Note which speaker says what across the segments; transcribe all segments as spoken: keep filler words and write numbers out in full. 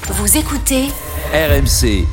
Speaker 1: Vous écoutez
Speaker 2: R M C.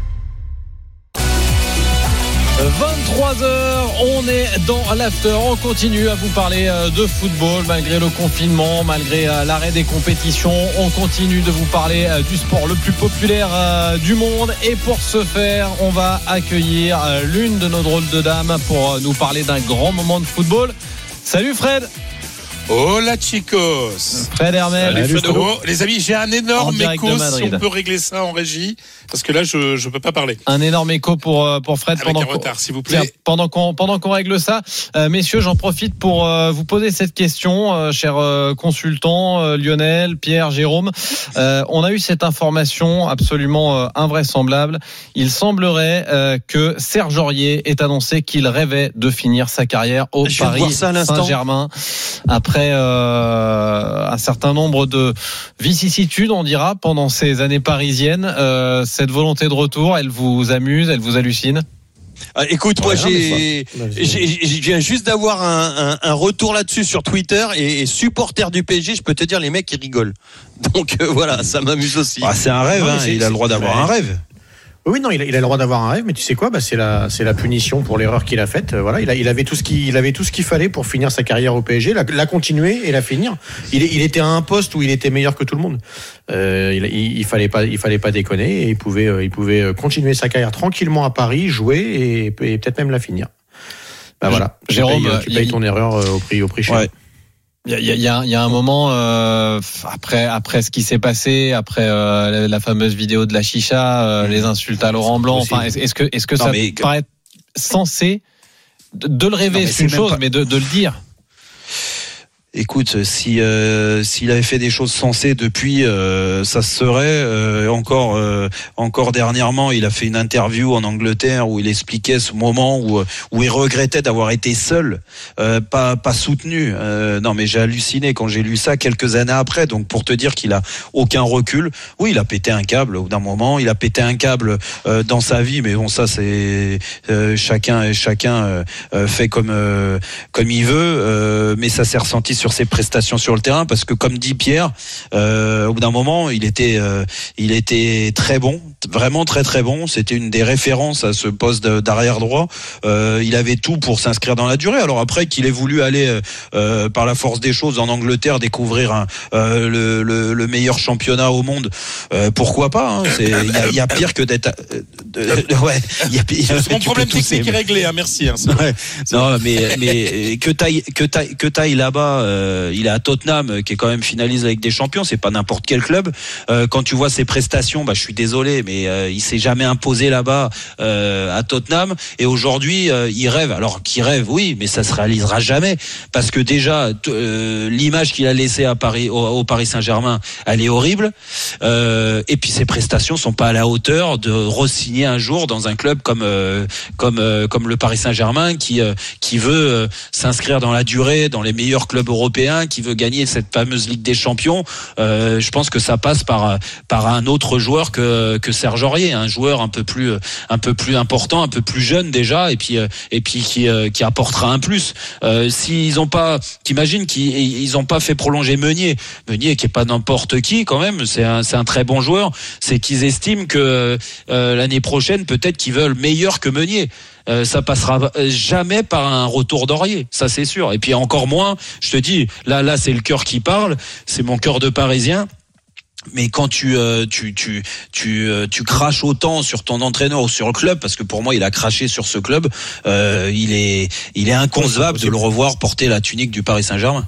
Speaker 3: vingt-trois heures, on est dans l'after, on continue à vous parler de football malgré le confinement, malgré l'arrêt des compétitions, on continue de vous parler du sport le plus populaire du monde et pour ce faire, on va accueillir l'une de nos drôles de dames pour nous parler d'un grand moment de football. Salut Fred.
Speaker 4: Hola chicos.
Speaker 3: Fred Hermel.
Speaker 4: Salut, Fred. Oh, les amis, j'ai un énorme écho, si on peut régler ça en régie, parce que là je je peux pas parler.
Speaker 3: Un énorme écho pour pour Fred.
Speaker 4: Avec
Speaker 3: pendant
Speaker 4: un retard, s'il vous plaît.
Speaker 3: Tiens, pendant qu'on pendant qu'on règle ça, euh, messieurs, j'en profite pour euh, vous poser cette question, euh, chers euh, consultants, euh, Lionel, Pierre, Jérôme. Euh, on a eu cette information absolument euh, invraisemblable. Il semblerait euh, que Serge Aurier ait annoncé qu'il rêvait de finir sa carrière au
Speaker 5: Je
Speaker 3: Paris Saint-Germain après Après euh, un certain nombre de vicissitudes, on dira, pendant ces années parisiennes, euh, cette volonté de retour, elle vous amuse, elle vous hallucine ?
Speaker 5: Ah, écoute, moi,
Speaker 3: ouais,
Speaker 5: j'ai, j'ai, je viens juste d'avoir un, un, un retour là-dessus sur Twitter et, et supporters du P S G, je peux te dire, les mecs, ils rigolent. Donc euh, voilà, ça m'amuse aussi.
Speaker 6: Ah, c'est un rêve, non, hein, il a le droit d'avoir un rêve.
Speaker 7: Oui, non, il a, il a le droit d'avoir un rêve, mais tu sais quoi, bah, c'est la, c'est la punition pour l'erreur qu'il a faite. Voilà, il a, il avait tout ce qu'il, il avait tout ce qu'il fallait pour finir sa carrière au P S G, la, la continuer et la finir. Il, il était à un poste où il était meilleur que tout le monde. Euh, il, il, il fallait pas, il fallait pas déconner et il pouvait, il pouvait continuer sa carrière tranquillement à Paris, jouer et, et peut-être même la finir. Bah voilà.
Speaker 3: Jérôme,
Speaker 7: tu payes, tu payes ton a... erreur au prix, au prix cher.
Speaker 6: Ouais.
Speaker 3: Il y a, il y a, il y a un moment euh, après après ce qui s'est passé, après euh, la, la fameuse vidéo de la chicha, euh, les insultes à Laurent Blanc. Enfin, est-ce, est-ce que est-ce que non, ça mais... paraît censé de, de le rêver, non, c'est une chose, pas... mais de, de le dire.
Speaker 6: Écoute, si euh, s'il avait fait des choses sensées depuis, euh, ça se serait. Euh, encore euh, encore dernièrement, il a fait une interview en Angleterre où il expliquait ce moment où où il regrettait d'avoir été seul, euh, pas pas soutenu. Euh, non, mais j'ai halluciné quand j'ai lu ça quelques années après. Donc pour te dire qu'il a aucun recul, oui, il a pété un câble au bout d'un moment. Il a pété un câble euh, dans sa vie, mais bon, ça c'est euh, chacun chacun euh, fait comme euh, comme il veut. Euh, mais ça s'est ressenti sur sur ses prestations sur le terrain, parce que comme dit Pierre, euh, au bout d'un moment, il était, euh, il était très bon, vraiment très très bon. C'était une des références à ce poste d'arrière droit. Euh, il avait tout pour s'inscrire dans la durée. Alors après qu'il ait voulu aller euh, par la force des choses en Angleterre découvrir un, euh, le, le, le meilleur championnat au monde, euh, pourquoi pas hein. C'est, il y a, il y a pire que d'être. Euh, de, de, ouais, il y a pire.
Speaker 4: C'est mon problème technique est réglé. Hein, merci. Hein,
Speaker 6: ouais. Non, mais mais que taille que taille que taille là-bas. Euh, il est à Tottenham, qui est quand même finaliste avec des champions. C'est pas n'importe quel club. Euh, quand tu vois ses prestations, bah je suis désolé, mais euh, il s'est jamais imposé là-bas euh, à Tottenham. Et aujourd'hui, euh, il rêve. Alors qu'il rêve, oui, mais ça se réalisera jamais, parce que déjà t- euh, l'image qu'il a laissée à Paris, au, au Paris Saint-Germain, elle est horrible. Euh, et puis ses prestations sont pas à la hauteur de re-signer un jour dans un club comme euh, comme euh, comme le Paris Saint-Germain, qui euh, qui veut euh, s'inscrire dans la durée, dans les meilleurs clubs européen, qui veut gagner cette fameuse Ligue des Champions. Euh, je pense que ça passe par par un autre joueur que que Serge Aurier, un joueur un peu plus un peu plus important, un peu plus jeune déjà, et puis et puis qui qui apportera un plus. Euh, s'ils ont pas, t'imagines qu'ils ils ont pas fait prolonger Meunier, Meunier qui est pas n'importe qui quand même, c'est un c'est un très bon joueur. C'est qu'ils estiment que euh, l'année prochaine peut-être qu'ils veulent meilleur que Meunier. Euh, ça passera jamais par un retour d'Aurier, ça c'est sûr. Et puis encore moins, je te dis, là là c'est le cœur qui parle, c'est mon cœur de Parisien. Mais quand tu euh, tu tu tu euh, tu craches autant sur ton entraîneur ou sur le club, parce que pour moi il a craché sur ce club, euh, il est il est inconcevable de le revoir porter la tunique du Paris Saint-Germain.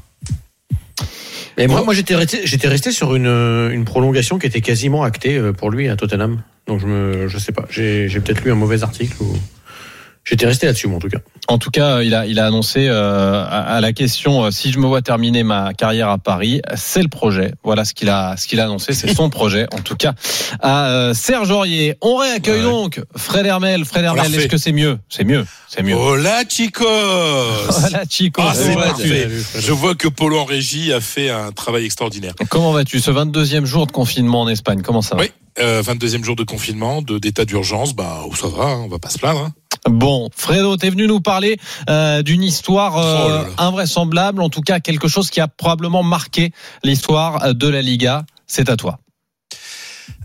Speaker 7: Et moi, moi j'étais resté, j'étais resté sur une, une prolongation qui était quasiment actée pour lui à Tottenham. Donc je me, je sais pas, j'ai, j'ai peut-être lu un mauvais article ou. J'étais resté là-dessus, moi, en tout cas.
Speaker 3: En tout cas, il a, il a annoncé euh, à, à la question euh, si je me vois terminer ma carrière à Paris, c'est le projet. Voilà ce qu'il a, ce qu'il a annoncé, c'est son projet. En tout cas, à euh, Serge Aurier. On réaccueille ouais. donc Fred Hermel. Fred Hermel, est-ce que c'est mieux ? C'est mieux, c'est mieux.
Speaker 4: Hola chicos.
Speaker 3: Hola chicos.
Speaker 4: Ah, c'est parfait. Je vois que Polo en régie a fait un travail extraordinaire.
Speaker 3: Comment vas-tu ce vingt-deuxième jour de confinement en Espagne ? Comment ça va ?
Speaker 4: Oui, euh, vingt-deuxième jour de confinement, de d'état d'urgence. Bah, où ça va, hein, on va pas se plaindre. Hein.
Speaker 3: Bon, Fredo, t'es venu nous parler euh, d'une histoire euh, oh invraisemblable, en tout cas quelque chose qui a probablement marqué l'histoire de la Liga. C'est à toi.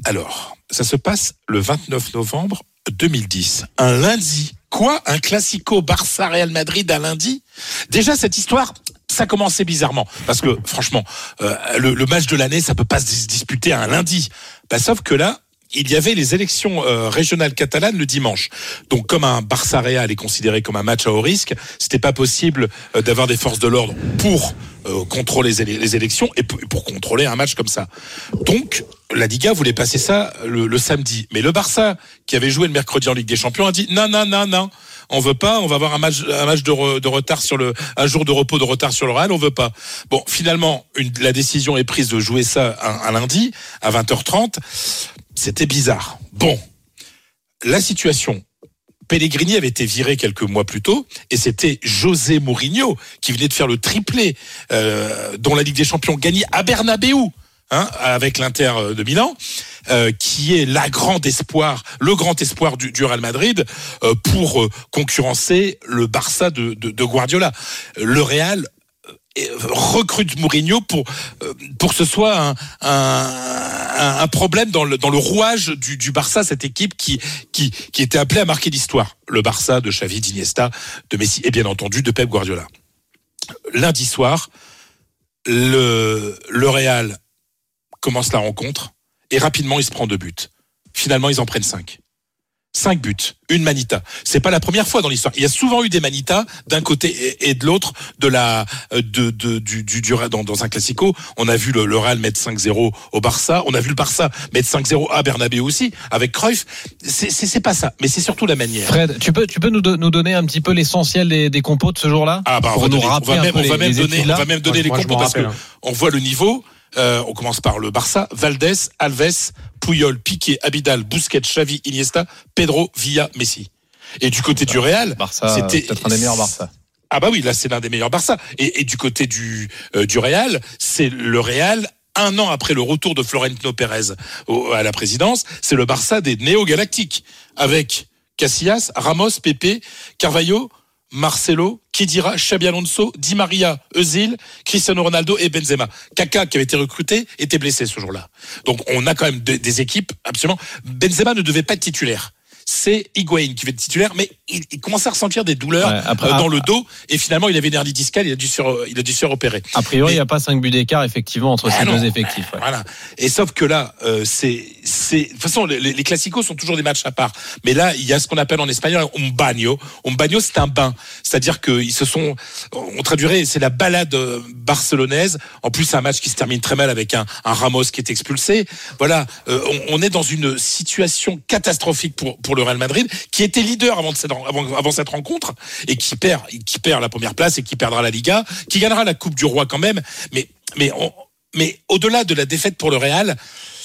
Speaker 4: Alors, ça se passe le vingt-neuf novembre deux mille dix, un lundi. Quoi ? Un classico Barça-Real Madrid un lundi ? Déjà, cette histoire, ça commençait bizarrement. Parce que, franchement, euh, le, le match de l'année, ça peut pas se disputer un lundi. Bah, sauf que là, il y avait les élections euh, régionales catalanes le dimanche. Donc, comme un Barça-Real est considéré comme un match à haut risque, c'était pas possible euh, d'avoir des forces de l'ordre pour euh, contrôler les, les élections et pour, pour contrôler un match comme ça. Donc, la Liga voulait passer ça le, le samedi. Mais le Barça, qui avait joué le mercredi en Ligue des Champions, a dit non, non, non, non. On veut pas, on va avoir un match, un match de, re, de retard sur le, un jour de repos de retard sur le Real, on veut pas. Bon, finalement, une, la décision est prise de jouer ça un, un lundi à vingt heures trente. C'était bizarre. Bon, la situation. Pellegrini avait été viré quelques mois plus tôt et c'était José Mourinho qui venait de faire le triplé euh, dont la Ligue des Champions gagnée à Bernabéu. Hein, avec l'Inter de Milan, euh, qui est la grande espoir, le grand espoir du, du Real Madrid euh, pour euh, concurrencer le Barça de, de, de Guardiola. Le Real euh, recrute Mourinho pour euh, pour que ce soit un, un, un problème dans le dans le rouage du, du Barça, cette équipe qui qui qui était appelée à marquer l'histoire. Le Barça de Xavi, d'Iniesta, de Messi et bien entendu de Pep Guardiola. Lundi soir, le le Real commence la rencontre et rapidement il se prend deux buts. Finalement ils en prennent cinq. Cinq buts, une manita. C'est pas la première fois dans l'histoire. Il y a souvent eu des manitas d'un côté et de l'autre de la de de du du, du dans, dans un classico. On a vu le, le Real mettre cinq zéro au Barça. On a vu le Barça mettre cinq zéro à Bernabéu aussi avec Cruyff. C'est c'est c'est pas ça, mais c'est surtout la manière.
Speaker 3: Fred, tu peux tu peux nous do- nous donner un petit peu l'essentiel des, des compos de ce jour-là ?
Speaker 4: Ah bah on va, donner, on va même on va même donner on va même donner les compos parce que on voit le niveau. Euh, on commence par le Barça, Valdés, Alves, Puyol, Piqué, Abidal, Busquets, Xavi, Iniesta, Pedro, Villa, Messi. Et du côté du Real,
Speaker 3: Barça, c'était peut-être un des meilleurs Barça.
Speaker 4: Ah bah oui, là c'est l'un des meilleurs Barça. Et, et du côté du euh, du Real, c'est le Real un an après le retour de Florentino Pérez au, à la présidence, c'est le Barça des néo-galactiques avec Casillas, Ramos, Pepe, Carvalho, Marcelo, Khedira, Xabi Alonso, Di Maria, Özil, Cristiano Ronaldo et Benzema. Kaka, qui avait été recruté, était blessé ce jour-là. Donc on a quand même de, des équipes absolument. Benzema ne devait pas être titulaire. C'est Higuaín qui devait être titulaire, mais il, il commençait à ressentir des douleurs ouais, après, euh, dans le dos et finalement il avait une hernie discale, il a dû se faire, il a dû se faire opérer.
Speaker 3: A priori, mais, il n'y a pas cinq buts d'écart effectivement entre ah ces non, deux effectifs. Ouais.
Speaker 4: Voilà. Et sauf que là, euh, c'est, c'est, de toute façon, les, les classicos sont toujours des matchs à part. Mais là, il y a ce qu'on appelle en espagnol un baño. Un baño, c'est un bain, c'est-à-dire qu'ils se sont, on traduirait, c'est la balade barcelonaise. En plus, c'est un match qui se termine très mal avec un, un Ramos qui est expulsé. Voilà, euh, on, on est dans une situation catastrophique pour pour le Real Madrid, qui était leader avant, de cette, avant, avant cette rencontre et qui perd, qui perd la première place et qui perdra la Liga, qui gagnera la Coupe du Roi quand même. Mais, mais, on, mais au-delà de la défaite pour le Real,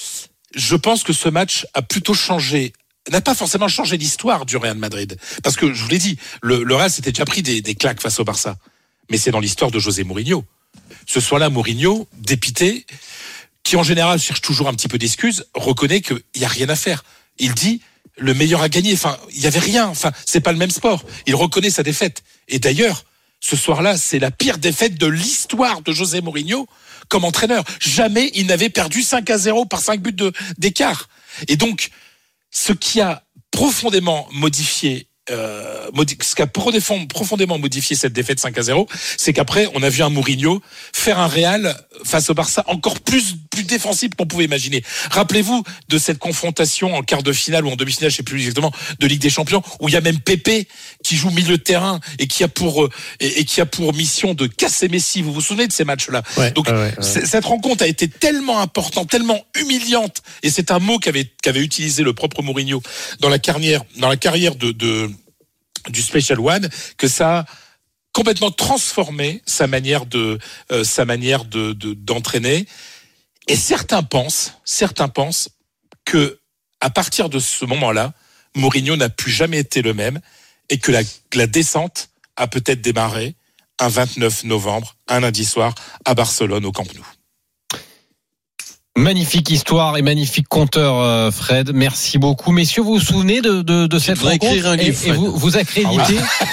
Speaker 4: je pense que ce match a plutôt changé, n'a pas forcément changé l'histoire du Real Madrid. Parce que, je vous l'ai dit, le, le Real s'était déjà pris des, des claques face au Barça. Mais c'est dans l'histoire de José Mourinho. Ce soir-là, Mourinho, dépité, qui en général cherche toujours un petit peu d'excuses, reconnaît qu'il n'y a rien à faire. Il dit, le meilleur a gagné. Enfin, il y avait rien. Enfin, c'est pas le même sport. Il reconnaît sa défaite. Et d'ailleurs, ce soir-là, c'est la pire défaite de l'histoire de José Mourinho comme entraîneur. Jamais il n'avait perdu cinq à zéro par cinq buts de, d'écart. Et donc, ce qui a profondément modifié Euh, ce qui a profondément modifié cette défaite cinq à zéro, c'est qu'après on a vu un Mourinho faire un Real face au Barça encore plus plus défensif qu'on pouvait imaginer. Rappelez-vous de cette confrontation en quart de finale ou en demi-finale, je sais plus exactement, de Ligue des Champions, où il y a même Pepe qui joue milieu de terrain et qui a pour euh, et, et qui a pour mission de casser Messi. Vous vous souvenez de ces matchs-là?
Speaker 7: Ouais,
Speaker 4: Donc
Speaker 7: ouais, ouais.
Speaker 4: cette rencontre a été tellement importante, tellement humiliante, et c'est un mot qu'avait qu'avait utilisé le propre Mourinho dans la carrière dans la carrière de, de du Special One, que ça a complètement transformé sa manière de euh, sa manière de, de d'entraîner. Et certains pensent, certains pensent que à partir de ce moment-là, Mourinho n'a plus jamais été le même et que la, la descente a peut-être démarré un vingt-neuf novembre, un lundi soir, à Barcelone, au Camp Nou.
Speaker 3: Magnifique histoire et magnifique conteur, euh, Fred. Merci beaucoup. Messieurs, vous vous souvenez de, de, de cette rencontre
Speaker 5: écrire un livre,
Speaker 3: et, et vous, vous accréditez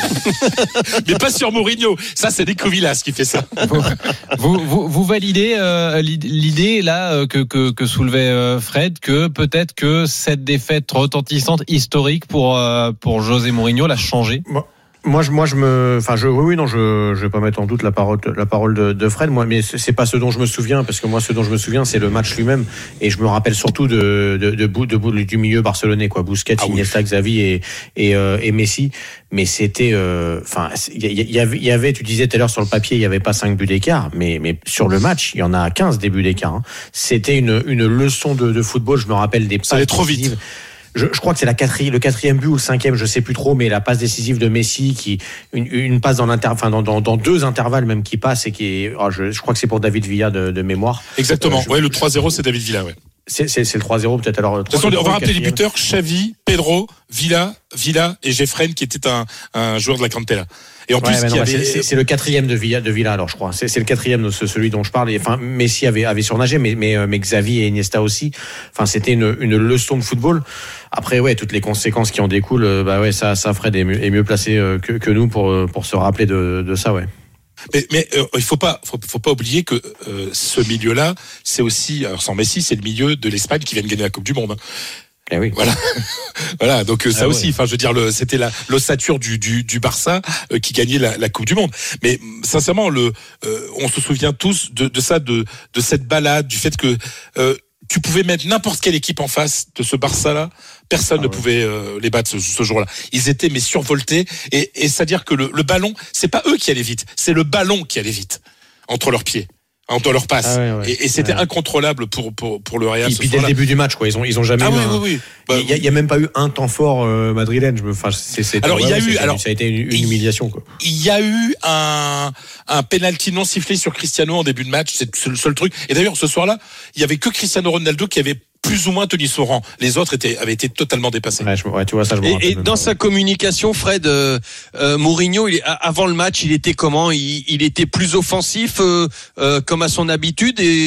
Speaker 4: Ah mais pas sur Mourinho. Ça, c'est Nico Villas qui fait ça.
Speaker 3: vous, vous, vous, vous validez euh, l'idée là que, que, que soulevait euh, Fred, que peut-être que cette défaite retentissante historique pour, euh, pour José Mourinho l'a changé?
Speaker 7: Moi, moi, je, moi, je me, enfin, je, oui, oui, non, je, je vais pas mettre en doute la parole, la parole de, de Fred. Moi, mais c'est pas ce dont je me souviens, parce que moi, ce dont je me souviens, c'est le match lui-même, et je me rappelle surtout de, de, de bout, de bout du milieu barcelonais, quoi, Busquets, ah, Iniesta, oui. Xavi et, et, euh, et Messi. Mais c'était, enfin, euh, il y, y avait, il y avait, tu disais tout à l'heure sur le papier, il y avait pas cinq buts d'écart, mais, mais sur le match, il y en a quinze des buts d'écart. Hein. C'était une, une leçon de, de football. Je me rappelle des passes.
Speaker 4: Ça allait trop vite.
Speaker 7: Je, je crois que c'est la quatrième, le quatrième but ou le cinquième, je sais plus trop, mais la passe décisive de Messi, qui une, une passe dans l'inter, enfin dans, dans, dans deux intervalles même qui passe et qui est, oh, je, je crois que c'est pour David Villa de, de mémoire.
Speaker 4: Exactement.
Speaker 7: Euh, je,
Speaker 4: ouais, le trois zéro, c'est David Villa, ouais.
Speaker 7: C'est, c'est, c'est le trois zéro peut-être alors.
Speaker 4: De toute façon, on va rappeler les buteurs: Xavi, Pedro, Villa, Villa et Jeffren, qui était un, un joueur de la Cantera. Et en
Speaker 7: ouais,
Speaker 4: plus,
Speaker 7: non,
Speaker 4: avait...
Speaker 7: c'est, c'est, c'est le quatrième de Villa, de Villa alors je crois. C'est, c'est le quatrième de ce, celui dont je parle. Et, enfin, Messi avait, avait surnagé, mais, mais, mais Xavi et Iniesta aussi. Enfin, c'était une, une leçon de football. Après, ouais, toutes les conséquences qui en découlent, bah ouais, ça, ça Fred est mieux, est mieux placé que, que nous pour, pour se rappeler de, de ça, ouais.
Speaker 4: Mais, mais euh, il faut pas, faut, faut pas oublier que euh, ce milieu-là, c'est aussi, alors sans Messi, c'est le milieu de l'Espagne qui vient de gagner la Coupe du Monde.
Speaker 7: Eh oui.
Speaker 4: Voilà, voilà. Donc ça
Speaker 6: ah
Speaker 4: aussi. Enfin, ouais. je veux dire, le, c'était la l'ossature du du, du Barça euh, qui gagnait la, la Coupe du Monde. Mais sincèrement, le, euh, on se souvient tous de, de ça, de de cette balade, du fait que euh, tu pouvais mettre n'importe quelle équipe en face de ce Barça-là. Personne ah ne ouais. pouvait euh, les battre ce, ce jour-là. Ils étaient mais survoltés. Et, et c'est-à-dire que le, le ballon, c'est pas eux qui allaient vite, c'est le ballon qui allait vite entre leurs pieds, entre leurs passes. Ah ouais, ouais. Et, et c'était ouais. incontrôlable pour pour pour le Real.
Speaker 7: Et puis dès le début du match, quoi. Ils ont ils ont jamais.
Speaker 4: Ah
Speaker 7: eu
Speaker 4: oui,
Speaker 7: un...
Speaker 4: oui, oui. Bah,
Speaker 7: il y a, il y a même pas eu un temps fort euh, madrilène. Je me, enfin, c'est, c'est
Speaker 4: alors il y a
Speaker 7: ouais,
Speaker 4: eu, alors
Speaker 7: ça a été une, une humiliation, quoi.
Speaker 4: Il y a eu un un penalty non sifflé sur Cristiano en début de match. C'est, c'est le seul truc. Et d'ailleurs, ce soir-là, il y avait que Cristiano Ronaldo qui avait plus ou moins tenu son rang. Les autres étaient, avaient été totalement dépassés.
Speaker 7: Ouais, je, ouais, tu vois, ça, je me
Speaker 5: et, et dans sa communication, Fred, euh, euh, Mourinho, il, avant le match, il était comment? il, il était plus offensif, euh, euh, comme à son habitude, et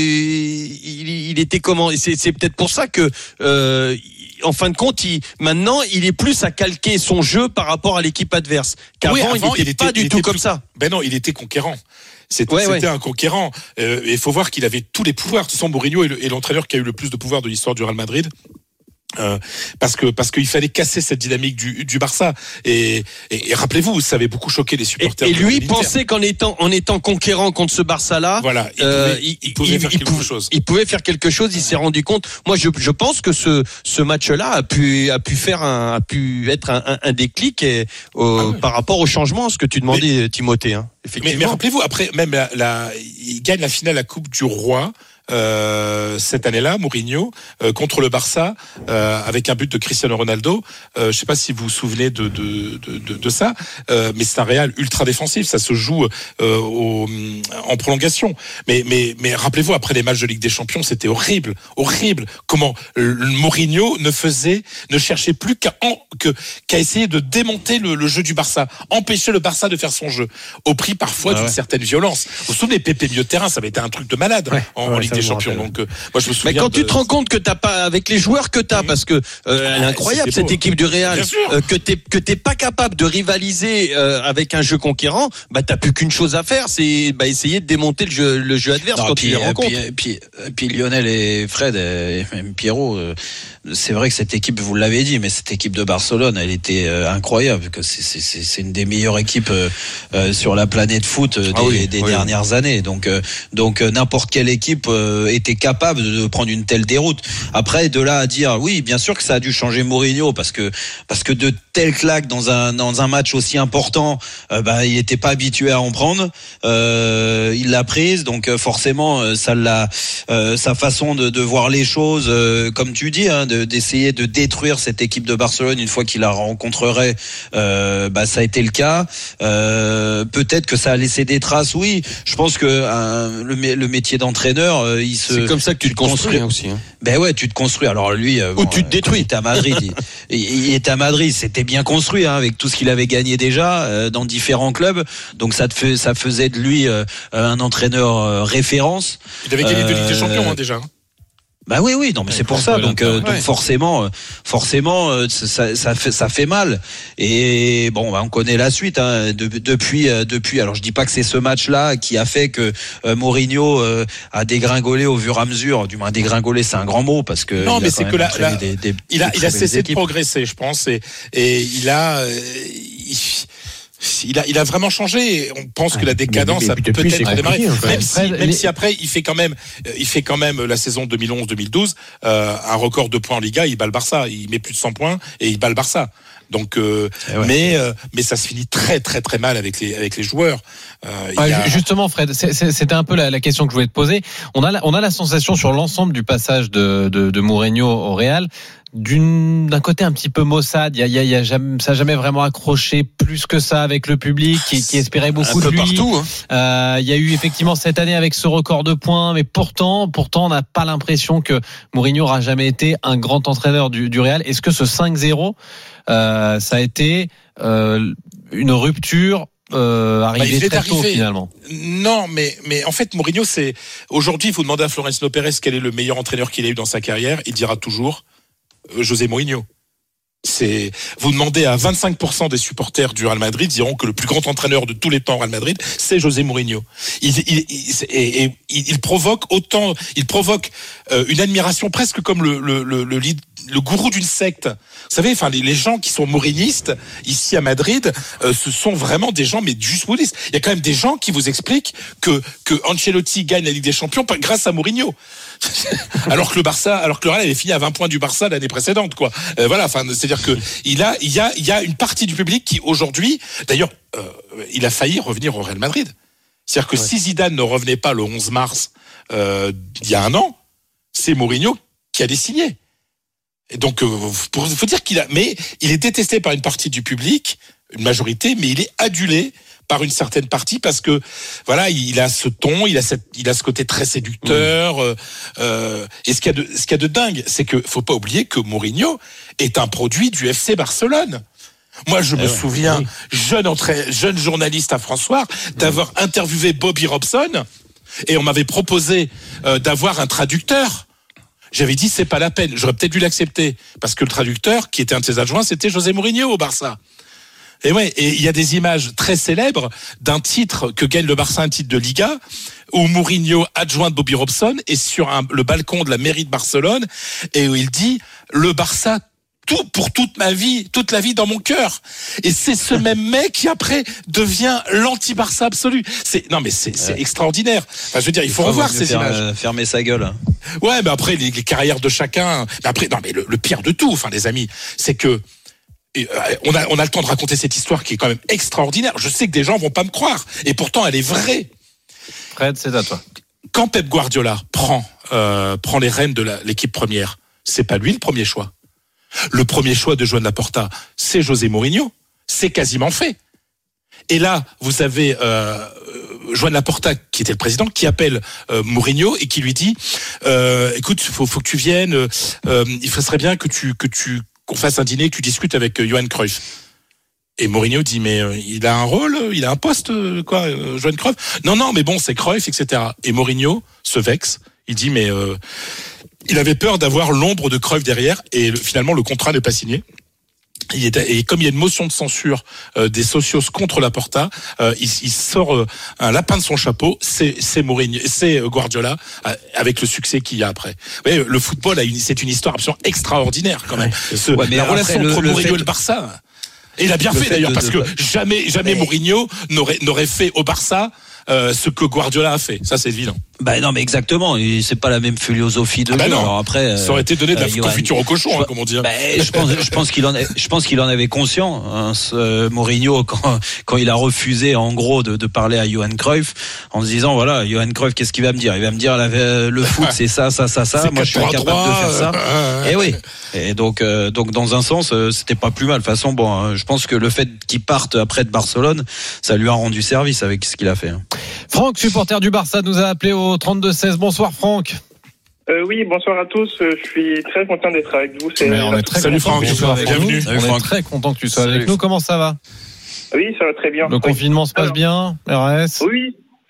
Speaker 5: il, il était comment? Et c'est, c'est peut-être pour ça que, euh, en fin de compte, il, maintenant, il est plus à calquer son jeu par rapport à l'équipe adverse. Qu'avant, oui, avant, il n'était pas du tout comme plus, ça.
Speaker 4: Ben non, il était conquérant. C'était, ouais, c'était ouais. un conquérant. Euh, et il faut voir qu'il avait tous les pouvoirs. De toute façon, Mourinho est, le, est l'entraîneur qui a eu le plus de pouvoir de l'histoire du Real Madrid. Euh, parce que parce qu'il fallait casser cette dynamique du du Barça et, et, et rappelez-vous, ça avait beaucoup choqué les supporters.
Speaker 5: Et, et lui pensait qu'en étant en étant conquérant contre ce Barça-là,
Speaker 4: voilà, il
Speaker 5: euh,
Speaker 4: pouvait, il, il pouvait il, faire il quelque pouvait, chose.
Speaker 5: Il pouvait faire quelque chose. Il s'est rendu compte. Moi, je je pense que ce ce match-là a pu a pu faire un a pu être un, un, un déclic et, euh, ah ouais. par rapport au changement, ce que tu demandais, mais, Timothée. Hein,
Speaker 4: effectivement. Mais, mais rappelez-vous, après même la, la il gagne la finale la Coupe du Roi. Euh, cette année-là, Mourinho euh, contre le Barça euh, avec un but de Cristiano Ronaldo. Euh, je sais pas si vous vous souvenez de de de, de, de ça, euh, mais c'est un Real ultra défensif. Ça se joue euh, au, en prolongation. Mais mais mais rappelez-vous, après les matchs de Ligue des Champions, c'était horrible, horrible. Comment le Mourinho ne faisait, ne cherchait plus qu'à en, que qu'à essayer de démonter le, le jeu du Barça, empêcher le Barça de faire son jeu, au prix parfois ah ouais. d'une certaine violence. Vous vous souvenez, Pépé milieu de terrain, ça avait été un truc de malade ouais, en, ouais, en Ligue des Champions. Donc, euh, moi, je me souviens.
Speaker 5: Mais quand
Speaker 4: de...
Speaker 5: tu te rends compte que t'as pas, avec les joueurs que t'as, parce que euh, elle est incroyable cette équipe du Real, euh, que t'es que t'es pas capable de rivaliser euh, avec un jeu conquérant, bah t'as plus qu'une chose à faire, c'est bah essayer de démonter le jeu, le jeu adverse non, quand puis, tu les rencontres.
Speaker 6: Puis, puis, puis Lionel et Fred et même Pierrot. Euh, c'est vrai que cette équipe, vous l'avez dit, mais cette équipe de Barcelone, elle était euh, incroyable. Que c'est, c'est, c'est une des meilleures équipes euh, euh, sur la planète foot euh, des, ah oui, des oui, dernières oui. années. Donc, euh, donc euh, n'importe quelle équipe euh, était capable de prendre une telle déroute. Après, de là à dire, oui, bien sûr que ça a dû changer Mourinho parce que parce que de telles claques dans un dans un match aussi important, euh, bah, il n'était pas habitué à en prendre. Euh, il l'a prise, donc forcément, ça l'a euh, sa façon de, de voir les choses, euh, comme tu dis, hein, de, d'essayer de détruire cette équipe de Barcelone une fois qu'il la rencontrerait. Euh, bah, ça a été le cas. Euh, peut-être que ça a laissé des traces. Oui, je pense que euh, le, le métier d'entraîneur, euh, il se
Speaker 5: c'est comme ça que tu te construis, construis aussi. Hein.
Speaker 6: Ben ouais, tu te construis. Alors lui, euh,
Speaker 5: ou bon, tu te détruis.
Speaker 6: Il était à Madrid. il, il était à Madrid. C'était bien construit hein, avec tout ce qu'il avait gagné déjà euh, dans différents clubs. Donc ça te fait, ça faisait de lui euh, un entraîneur euh, référence.
Speaker 4: Il avait gagné euh, deux Ligues des Champions hein, déjà.
Speaker 6: Bah oui, oui, non, mais c'est pour ça. Donc, euh, donc forcément, forcément, euh, ça, ça fait, ça fait mal. Et bon, bah, on connaît la suite. Hein, de, depuis, euh, depuis. Alors, je dis pas que c'est ce match-là qui a fait que euh, Mourinho euh, a dégringolé au fur et à mesure. Du moins, dégringolé, c'est un grand mot parce que
Speaker 4: non, mais c'est que là, là
Speaker 6: des, des,
Speaker 4: il a,
Speaker 6: des
Speaker 4: il a cessé
Speaker 6: équipes.
Speaker 4: de progresser, je pense, et, et il a. Euh, il... Il a, il a vraiment changé. On pense que la décadence a peut-être démarré. Même si, même si après, il fait quand même, il fait quand même la saison deux mille onze deux mille douze, euh, un record de points en Liga. Il bat le Barça. Il met plus de cent points et il bat le Barça. Donc, euh, ouais. mais, euh, mais ça se finit très, très, très mal avec les, avec les joueurs. Euh,
Speaker 3: ouais,
Speaker 4: a...
Speaker 3: Justement, Fred, c'est, c'est, c'était un peu la, la question que je voulais te poser. On a, la, on a la sensation sur l'ensemble du passage de, de, de Mourinho au Real, d'une, d'un côté un petit peu maussade. Il y a, il y a, il y a jamais, ça n'a jamais vraiment accroché plus que ça avec le public qui, qui espérait beaucoup de lui.
Speaker 5: Partout, hein.
Speaker 3: Euh, il y a eu effectivement cette année avec ce record de points, mais pourtant, pourtant, on n'a pas l'impression que Mourinho aura jamais été un grand entraîneur du, du Real. Est-ce que ce cinq zéro, euh, ça a été euh, une rupture? Euh, arrivé bah, très tôt arrivé. Finalement.
Speaker 4: Non, mais mais en fait Mourinho, c'est aujourd'hui vous demandez à Florentino Pérez quel est le meilleur entraîneur qu'il a eu dans sa carrière, il dira toujours euh, José Mourinho. C'est vous demandez à vingt-cinq pour cent des supporters du Real Madrid diront que le plus grand entraîneur de tous les temps au Real Madrid, c'est José Mourinho. Il il il, et, et, il provoque autant, il provoque euh, une admiration presque comme le le le, le lead le gourou d'une secte. Vous savez, enfin, les, les gens qui sont mourinistes ici à Madrid, euh, ce sont vraiment des gens, mais juste bouddhistes. Il y a quand même des gens qui vous expliquent que que Ancelotti gagne la Ligue des Champions grâce à Mourinho. alors que le Barça, alors que le Real avait fini à vingt points du Barça l'année précédente, quoi. Euh, voilà, enfin, c'est-à-dire que il a, il y a, il y a une partie du public qui aujourd'hui, d'ailleurs, euh, il a failli revenir au Real Madrid. C'est-à-dire que ouais. si Zidane ne revenait pas le onze mars euh, il y a un an, c'est Mourinho qui allait signer. Et donc, euh, pour, faut dire qu'il a, mais il est détesté par une partie du public, une majorité, mais il est adulé par une certaine partie parce que voilà, il a ce ton, il a cette, il a ce côté très séducteur. Mmh. Euh, et ce qu'il y a de, ce qu'il y a de dingue, c'est que faut pas oublier que Mourinho est un produit du F C Barcelone. Moi, je eh me ouais, souviens, oui. jeune entra- jeune journaliste à François, d'avoir mmh. interviewé Bobby Robson et on m'avait proposé euh, d'avoir un traducteur. J'avais dit c'est pas la peine, j'aurais peut-être dû l'accepter parce que le traducteur qui était un de ses adjoints, c'était José Mourinho au Barça. Et ouais, et il y a des images très célèbres d'un titre que gagne le Barça, un titre de Liga, où Mourinho, adjoint de Bobby Robson, est sur un, le balcon de la mairie de Barcelone et où il dit le Barça tout pour toute ma vie, toute la vie dans mon cœur. Et c'est ce même mec qui après devient l'anti-Barça absolu. C'est non mais c'est, c'est ouais. extraordinaire. Enfin, je veux dire, il faut revoir ces
Speaker 6: faire,
Speaker 4: images.
Speaker 6: Euh, fermer sa gueule.
Speaker 4: Ouais, mais après les, les carrières de chacun. Mais après, non mais le, le pire de tout, enfin les amis, c'est que et, euh, on a on a le temps de raconter cette histoire qui est quand même extraordinaire. Je sais que des gens vont pas me croire, et pourtant elle est vraie.
Speaker 3: Fred, c'est à toi.
Speaker 4: Quand Pep Guardiola prend euh, prend les rênes de la, l'équipe première, c'est pas lui le premier choix. Le premier choix de Joan Laporta, c'est José Mourinho. C'est quasiment fait. Et là, vous avez euh, Joan Laporta, qui était le président, qui appelle euh, Mourinho et qui lui dit euh, écoute, faut, faut que tu viennes. Euh, il serait bien que tu que tu qu'on fasse un dîner, que tu discutes avec euh, Johan Cruyff. Et Mourinho dit mais euh, il a un rôle, il a un poste, euh, quoi, euh, Johan Cruyff. Non, non, mais bon, c'est Cruyff, et cetera. Et Mourinho se vexe. Il dit mais euh, il avait peur d'avoir l'ombre de Cruyff derrière et le, finalement le contrat n'est pas signé. Il est, et comme il y a une motion de censure euh, des socios contre Laporta, euh, il, il sort euh, un lapin de son chapeau. C'est, c'est Mourinho, c'est Guardiola euh, avec le succès qu'il y a après. Vous voyez, le football a une, c'est une histoire absolument extraordinaire quand même. Ouais, Ce, ouais, la relation le, entre le Mourinho fait... et le Barça. Et il a bien le fait, fait d'ailleurs de, parce de... que jamais jamais mais... Mourinho n'aurait n'aurait fait au Barça euh, ce que Guardiola a fait. Ça c'est évident.
Speaker 6: Bah non mais exactement, et c'est pas la même philosophie de
Speaker 4: ah bah
Speaker 6: jeu.
Speaker 4: Non.
Speaker 6: Alors après
Speaker 4: ça aurait été donné de la euh, confiture
Speaker 6: Johan,
Speaker 4: au cochon, je, hein, comme on dit.
Speaker 6: Bah, je pense je pense qu'il en est, je pense qu'il en avait conscient hein, ce Mourinho quand quand il a refusé en gros de, de parler à Johan Cruyff en se disant voilà, Johan Cruyff qu'est-ce qu'il va me dire? Il va me dire la, le foot c'est ça ça ça ça, c'est moi je suis incapable droit, de faire ça. Euh, et oui. Et donc euh, donc dans un sens euh, c'était pas plus mal. De toute façon bon, hein, je pense que le fait qu'il parte après de Barcelone, ça lui a rendu service avec ce qu'il a fait. Hein.
Speaker 3: Franck, supporter du Barça, nous a appelé au trente-deux seize. Bonsoir Franck.
Speaker 1: Euh, oui, bonsoir à tous. Je suis très content d'être avec vous.
Speaker 3: C'est on est très
Speaker 4: Salut Franck, bienvenue.
Speaker 3: On est très content que tu sois Salut. avec nous. Comment ça va?
Speaker 1: Oui, ça va très bien.
Speaker 3: Le
Speaker 1: oui.
Speaker 3: confinement se passe Alors, bien, R S?
Speaker 1: Oui,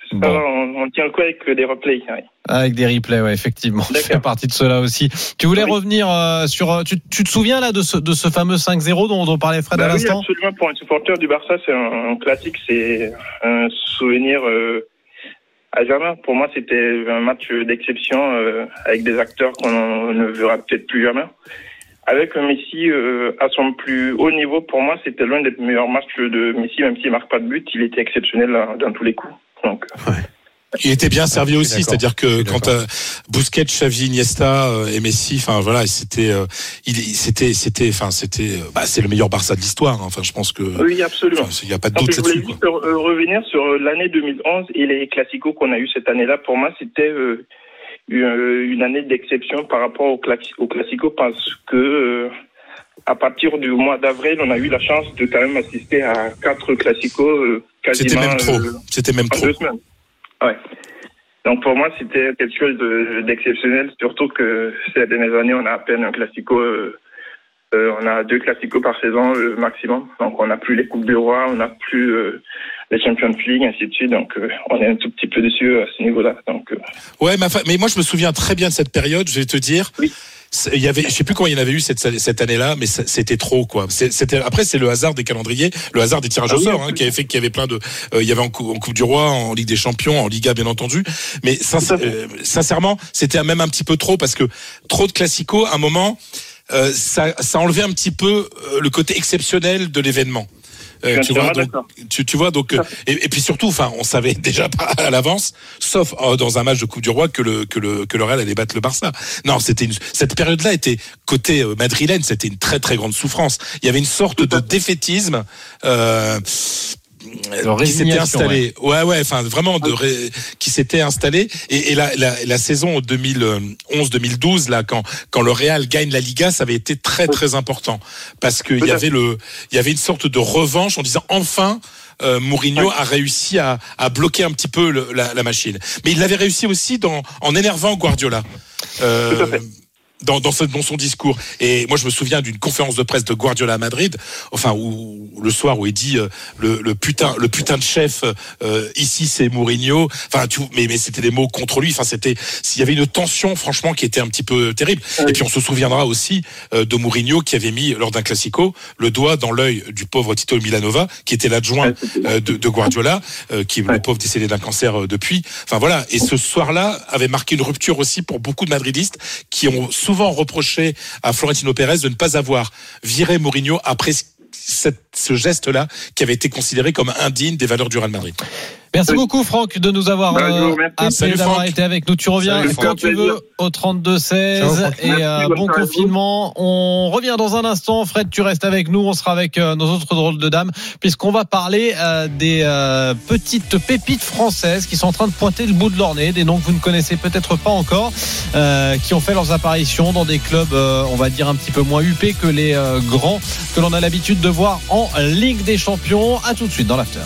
Speaker 1: Ça
Speaker 3: Bon.
Speaker 1: va, on, on tient quoi avec des replays. Ouais.
Speaker 3: Avec des replays, ouais, effectivement. Ça fait partie de cela aussi. Tu voulais
Speaker 1: Oui.
Speaker 3: revenir euh, sur. Tu, tu te souviens là de ce, de ce fameux cinq zéro dont, dont parlait Fred
Speaker 1: Bah
Speaker 3: à
Speaker 1: oui,
Speaker 3: l'instant?
Speaker 1: absolument. Pour un supporter du Barça, c'est un, un classique, c'est un souvenir euh, à jamais. Pour moi, c'était un match d'exception euh, avec des acteurs qu'on ne verra peut-être plus jamais. Avec Messi euh, à son plus haut niveau, pour moi, c'était l'un des meilleurs matchs de Messi, même s'il marque pas de but, il était exceptionnel là, dans tous les coups. Donc,
Speaker 7: Ouais.
Speaker 4: Il était bien servi
Speaker 7: je suis
Speaker 4: aussi,
Speaker 7: d'accord.
Speaker 4: c'est-à-dire
Speaker 7: Je
Speaker 4: que
Speaker 7: suis
Speaker 4: quand
Speaker 7: d'accord.
Speaker 4: euh, Busquets, Xavi, Iniesta euh, et Messi, enfin voilà, c'était, euh, il, c'était, c'était, enfin c'était, euh, bah, c'est le meilleur Barça de l'histoire. Hein. Enfin, je pense que,
Speaker 1: oui, absolument.
Speaker 4: enfin, il n'y a pas de
Speaker 1: Donc,
Speaker 4: doute
Speaker 1: je voulais
Speaker 4: là-dessus. Quoi.
Speaker 1: juste euh, revenir sur l'année deux mille onze et les classicos qu'on a eu cette année-là. Pour moi, c'était euh, une, une année d'exception par rapport aux, classi- aux classicos parce que euh, à partir du mois d'avril, on a eu la chance de quand même assister à quatre classicos euh, quasiment
Speaker 4: C'était même trop.
Speaker 1: euh,
Speaker 4: C'était même
Speaker 1: en
Speaker 4: trop.
Speaker 1: deux semaines. Ouais. Donc pour moi, c'était quelque chose de, d'exceptionnel, surtout que ces dernières années, on a à peine un classico. Euh, euh, on a deux classicos par saison euh, maximum. Donc on n'a plus les Coupes du Roi, on n'a plus euh, les Champions League, ainsi de suite. Donc euh, on est un tout petit peu déçus à ce niveau-là. Donc, euh...
Speaker 4: Ouais, ma fa- mais moi je me souviens très bien de cette période. Je vais te dire.
Speaker 1: Oui.
Speaker 4: C'est- Il y avait, je sais plus combien il y en avait eu cette, cette année-là, mais ça- c'était trop quoi. C'est- C'était après c'est le hasard des calendriers, le hasard des tirages
Speaker 1: Ah
Speaker 4: au
Speaker 1: oui,
Speaker 4: sort hein,
Speaker 1: absolument.
Speaker 4: qui avait fait qu'il y avait plein de, euh, il y avait en, cou- en Coupe du Roi, en Ligue des Champions, en Liga bien entendu. Mais sinc-
Speaker 1: Tout à fait.
Speaker 4: euh, sincèrement, c'était même un petit peu trop parce que trop de classicos, à un moment, euh, ça, ça enlevait un petit peu euh, le côté exceptionnel de l'événement. Euh,
Speaker 1: Je suis
Speaker 4: tu vois,
Speaker 1: entièrement
Speaker 4: donc,
Speaker 1: d'accord.
Speaker 4: tu, tu vois, donc, euh, et, et puis surtout, enfin, on savait déjà pas à l'avance, sauf euh, dans un match de Coupe du Roi, que le que le que le Real allait battre le Barça. Non, c'était une, cette période-là était côté euh, madrilène, c'était une très très grande souffrance. Il y avait une sorte de défaitisme. Euh, qui s'était
Speaker 3: résignation,
Speaker 4: installé, ouais, ouais, enfin vraiment de ré... qui s'était installé et, et la, la, la saison deux mille onze deux mille douze là, quand quand le Real gagne la Liga, ça avait été très très important parce que il y avait le, il y avait une sorte de revanche en disant enfin. Euh, Mourinho a réussi à, à bloquer un petit peu le, la, la machine, mais il l'avait réussi aussi dans, en énervant Guardiola. Euh,
Speaker 1: Tout à fait.
Speaker 4: Dans, dans, ce, dans son discours. Et moi, je me souviens d'une conférence de presse de Guardiola à Madrid, enfin, où, où le soir où il dit euh, le, le putain, le putain de chef euh, ici, c'est Mourinho. Enfin, tu, mais, mais c'était des mots contre lui. Enfin, c'était, s'il y avait une tension, franchement, qui était un petit peu terrible.
Speaker 1: Oui.
Speaker 4: Et puis, on se souviendra aussi euh, de Mourinho qui avait mis lors d'un classico le doigt dans l'œil du pauvre Tito Milanova, qui était l'adjoint euh, de, de Guardiola, euh, qui
Speaker 1: Ouais.
Speaker 4: le pauvre décédé d'un cancer euh, depuis. Enfin voilà. Et ce soir-là avait marqué une rupture aussi pour beaucoup de madridistes qui ont souvent reproché à Florentino Pérez de ne pas avoir viré Mourinho après cette, ce geste-là qui avait été considéré comme indigne des valeurs du Real Madrid.
Speaker 3: Merci
Speaker 1: Oui.
Speaker 3: beaucoup Franck de nous avoir
Speaker 1: Bah, je vous
Speaker 3: euh,
Speaker 1: remercie.
Speaker 3: appelé,
Speaker 4: Salut,
Speaker 3: d'avoir
Speaker 4: Franck.
Speaker 3: été avec nous. Tu reviens
Speaker 4: Salut,
Speaker 3: quand
Speaker 1: Franck.
Speaker 3: tu veux au trente-deux
Speaker 7: Ciao,
Speaker 3: seize
Speaker 7: Franck.
Speaker 3: et
Speaker 1: Merci,
Speaker 3: euh,
Speaker 1: bonne
Speaker 3: bon
Speaker 1: soirée à vous.
Speaker 3: confinement. On revient dans un instant. Fred, tu restes avec nous. On sera avec euh, nos autres drôles de dames puisqu'on va parler euh, des euh, petites pépites françaises qui sont en train de pointer le bout de leur nez, des noms que vous ne connaissez peut-être pas encore, euh, qui ont fait leurs apparitions dans des clubs, euh, on va dire un petit peu moins huppés que les euh, grands que l'on a l'habitude de voir en Ligue des Champions. À tout de suite dans l'after.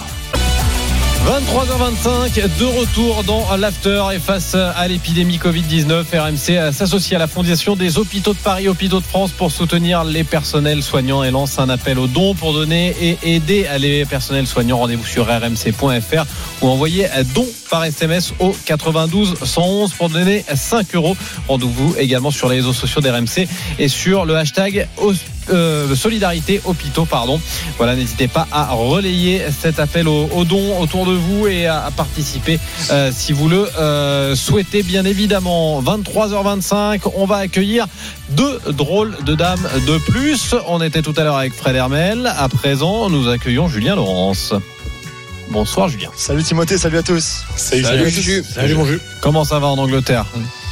Speaker 3: vingt-trois heures vingt-cinq, de retour dans l'after et face à l'épidémie covid dix-neuf, R M C s'associe à la Fondation des Hôpitaux de Paris, Hôpitaux de France pour soutenir les personnels soignants et lance un appel aux dons pour donner et aider les personnels soignants. Rendez-vous sur r m c point f r ou envoyez don par S M S au quatre-vingt-douze cent onze pour donner cinq euros. Rendez-vous également sur les réseaux sociaux d'R M C et sur le hashtag Euh, Solidarité Hôpitaux, pardon. Voilà, n'hésitez pas à relayer cet appel aux, aux dons autour de vous et à, à participer euh, si vous le euh, souhaitez, bien évidemment. vingt-trois heures vingt-cinq, on va accueillir deux drôles de dames de plus. On était tout à l'heure avec Fred Hermel. À présent, nous accueillons Julien Laurence. Bonsoir Julien.
Speaker 2: Salut Timothée, salut à tous.
Speaker 4: Salut,
Speaker 3: Salut,
Speaker 4: Jules.
Speaker 3: Jules.
Speaker 7: Salut mon jeu.
Speaker 3: Comment ça va en Angleterre?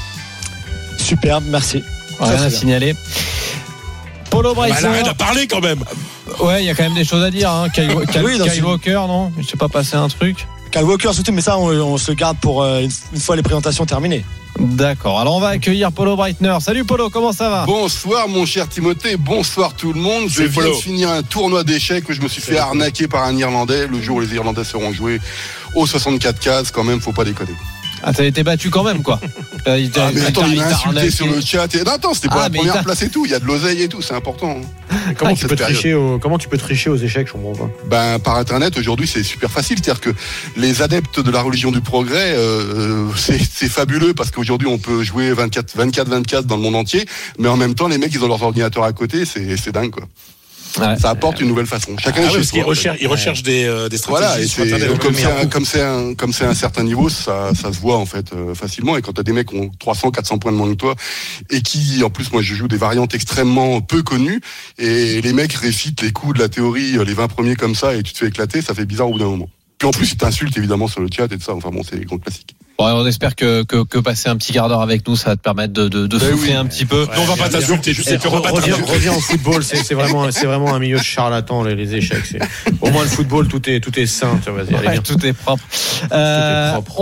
Speaker 2: Superbe, merci.
Speaker 3: Rien
Speaker 2: très
Speaker 3: à
Speaker 2: bien.
Speaker 3: signaler. Polo
Speaker 4: Bah, elle
Speaker 3: Bryson.
Speaker 4: arrête de parler quand même.
Speaker 3: Ouais, il y a quand même des choses à dire. Hein. Kyle, Kyle-
Speaker 2: Oui, dans
Speaker 3: Kyle
Speaker 2: une-
Speaker 3: Walker, non? Je sais pas passer un truc.
Speaker 2: Kyle Walker surtout, mais ça on, on se le garde pour euh, une, une fois les présentations terminées.
Speaker 3: D'accord. Alors on va accueillir Polo Breitner. Salut Polo, comment ça va?
Speaker 8: Bonsoir mon cher Timothée, bonsoir tout le monde. Je
Speaker 4: Salut,
Speaker 8: viens
Speaker 4: Polo.
Speaker 8: de finir un tournoi d'échecs où je me suis fait arnaquer par un Irlandais le jour où les Irlandais seront joués aux soixante-quatre cases, quand même, faut pas déconner.
Speaker 3: Ah, t'as été battu quand même, quoi.
Speaker 8: Ah, mais attends, il m'a insulté sur le chat. Et... Non, attends, c'était pour ah, la première t'a... place et tout. Il y a de l'oseille et tout, c'est important.
Speaker 7: Comment, ah, tu peux tricher au... Comment tu peux tricher aux échecs, je comprends pas.
Speaker 8: Ben, par Internet, aujourd'hui, c'est super facile. C'est-à-dire que les adeptes de la religion du progrès, euh, c'est, c'est fabuleux parce qu'aujourd'hui, on peut jouer vingt-quatre vingt-quatre dans le monde entier. Mais en même temps, les mecs, ils ont leurs ordinateurs à côté. C'est, c'est dingue, quoi. Ouais. Ça apporte une nouvelle façon. Chacun
Speaker 4: ah ouais, parce qu'ils recherchent, ils recherchent des, euh, des stratégies.
Speaker 8: Voilà, et
Speaker 4: sur Internet.
Speaker 8: Comme c'est, un, comme, c'est un, comme c'est un certain niveau, ça, ça se voit en fait euh, facilement. Et quand t'as des mecs qui ont trois cents, quatre cents points de moins que toi, et qui, en plus, moi je joue des variantes extrêmement peu connues, et les mecs récitent les coups de la théorie, les vingt premiers comme ça, et tu te fais éclater, ça fait bizarre au bout d'un moment. Puis en plus, ils t'insultent évidemment sur le chat et tout ça. Enfin bon, c'est les grands classiques.
Speaker 3: Bon, on espère que, que, que passer un petit quart d'heure avec nous, ça va te permettre de, de, de souffler oui. un petit peu.
Speaker 4: Ouais, non, on va pas t'insulter, je sais que
Speaker 7: reviens, reviens au football, c'est, c'est vraiment, c'est vraiment un milieu de charlatans, les, les échecs. C'est, au moins le football, tout est, tout est sain. Tu vois, vas-y, allez,
Speaker 3: ouais, tout est propre. Euh, tout est propre.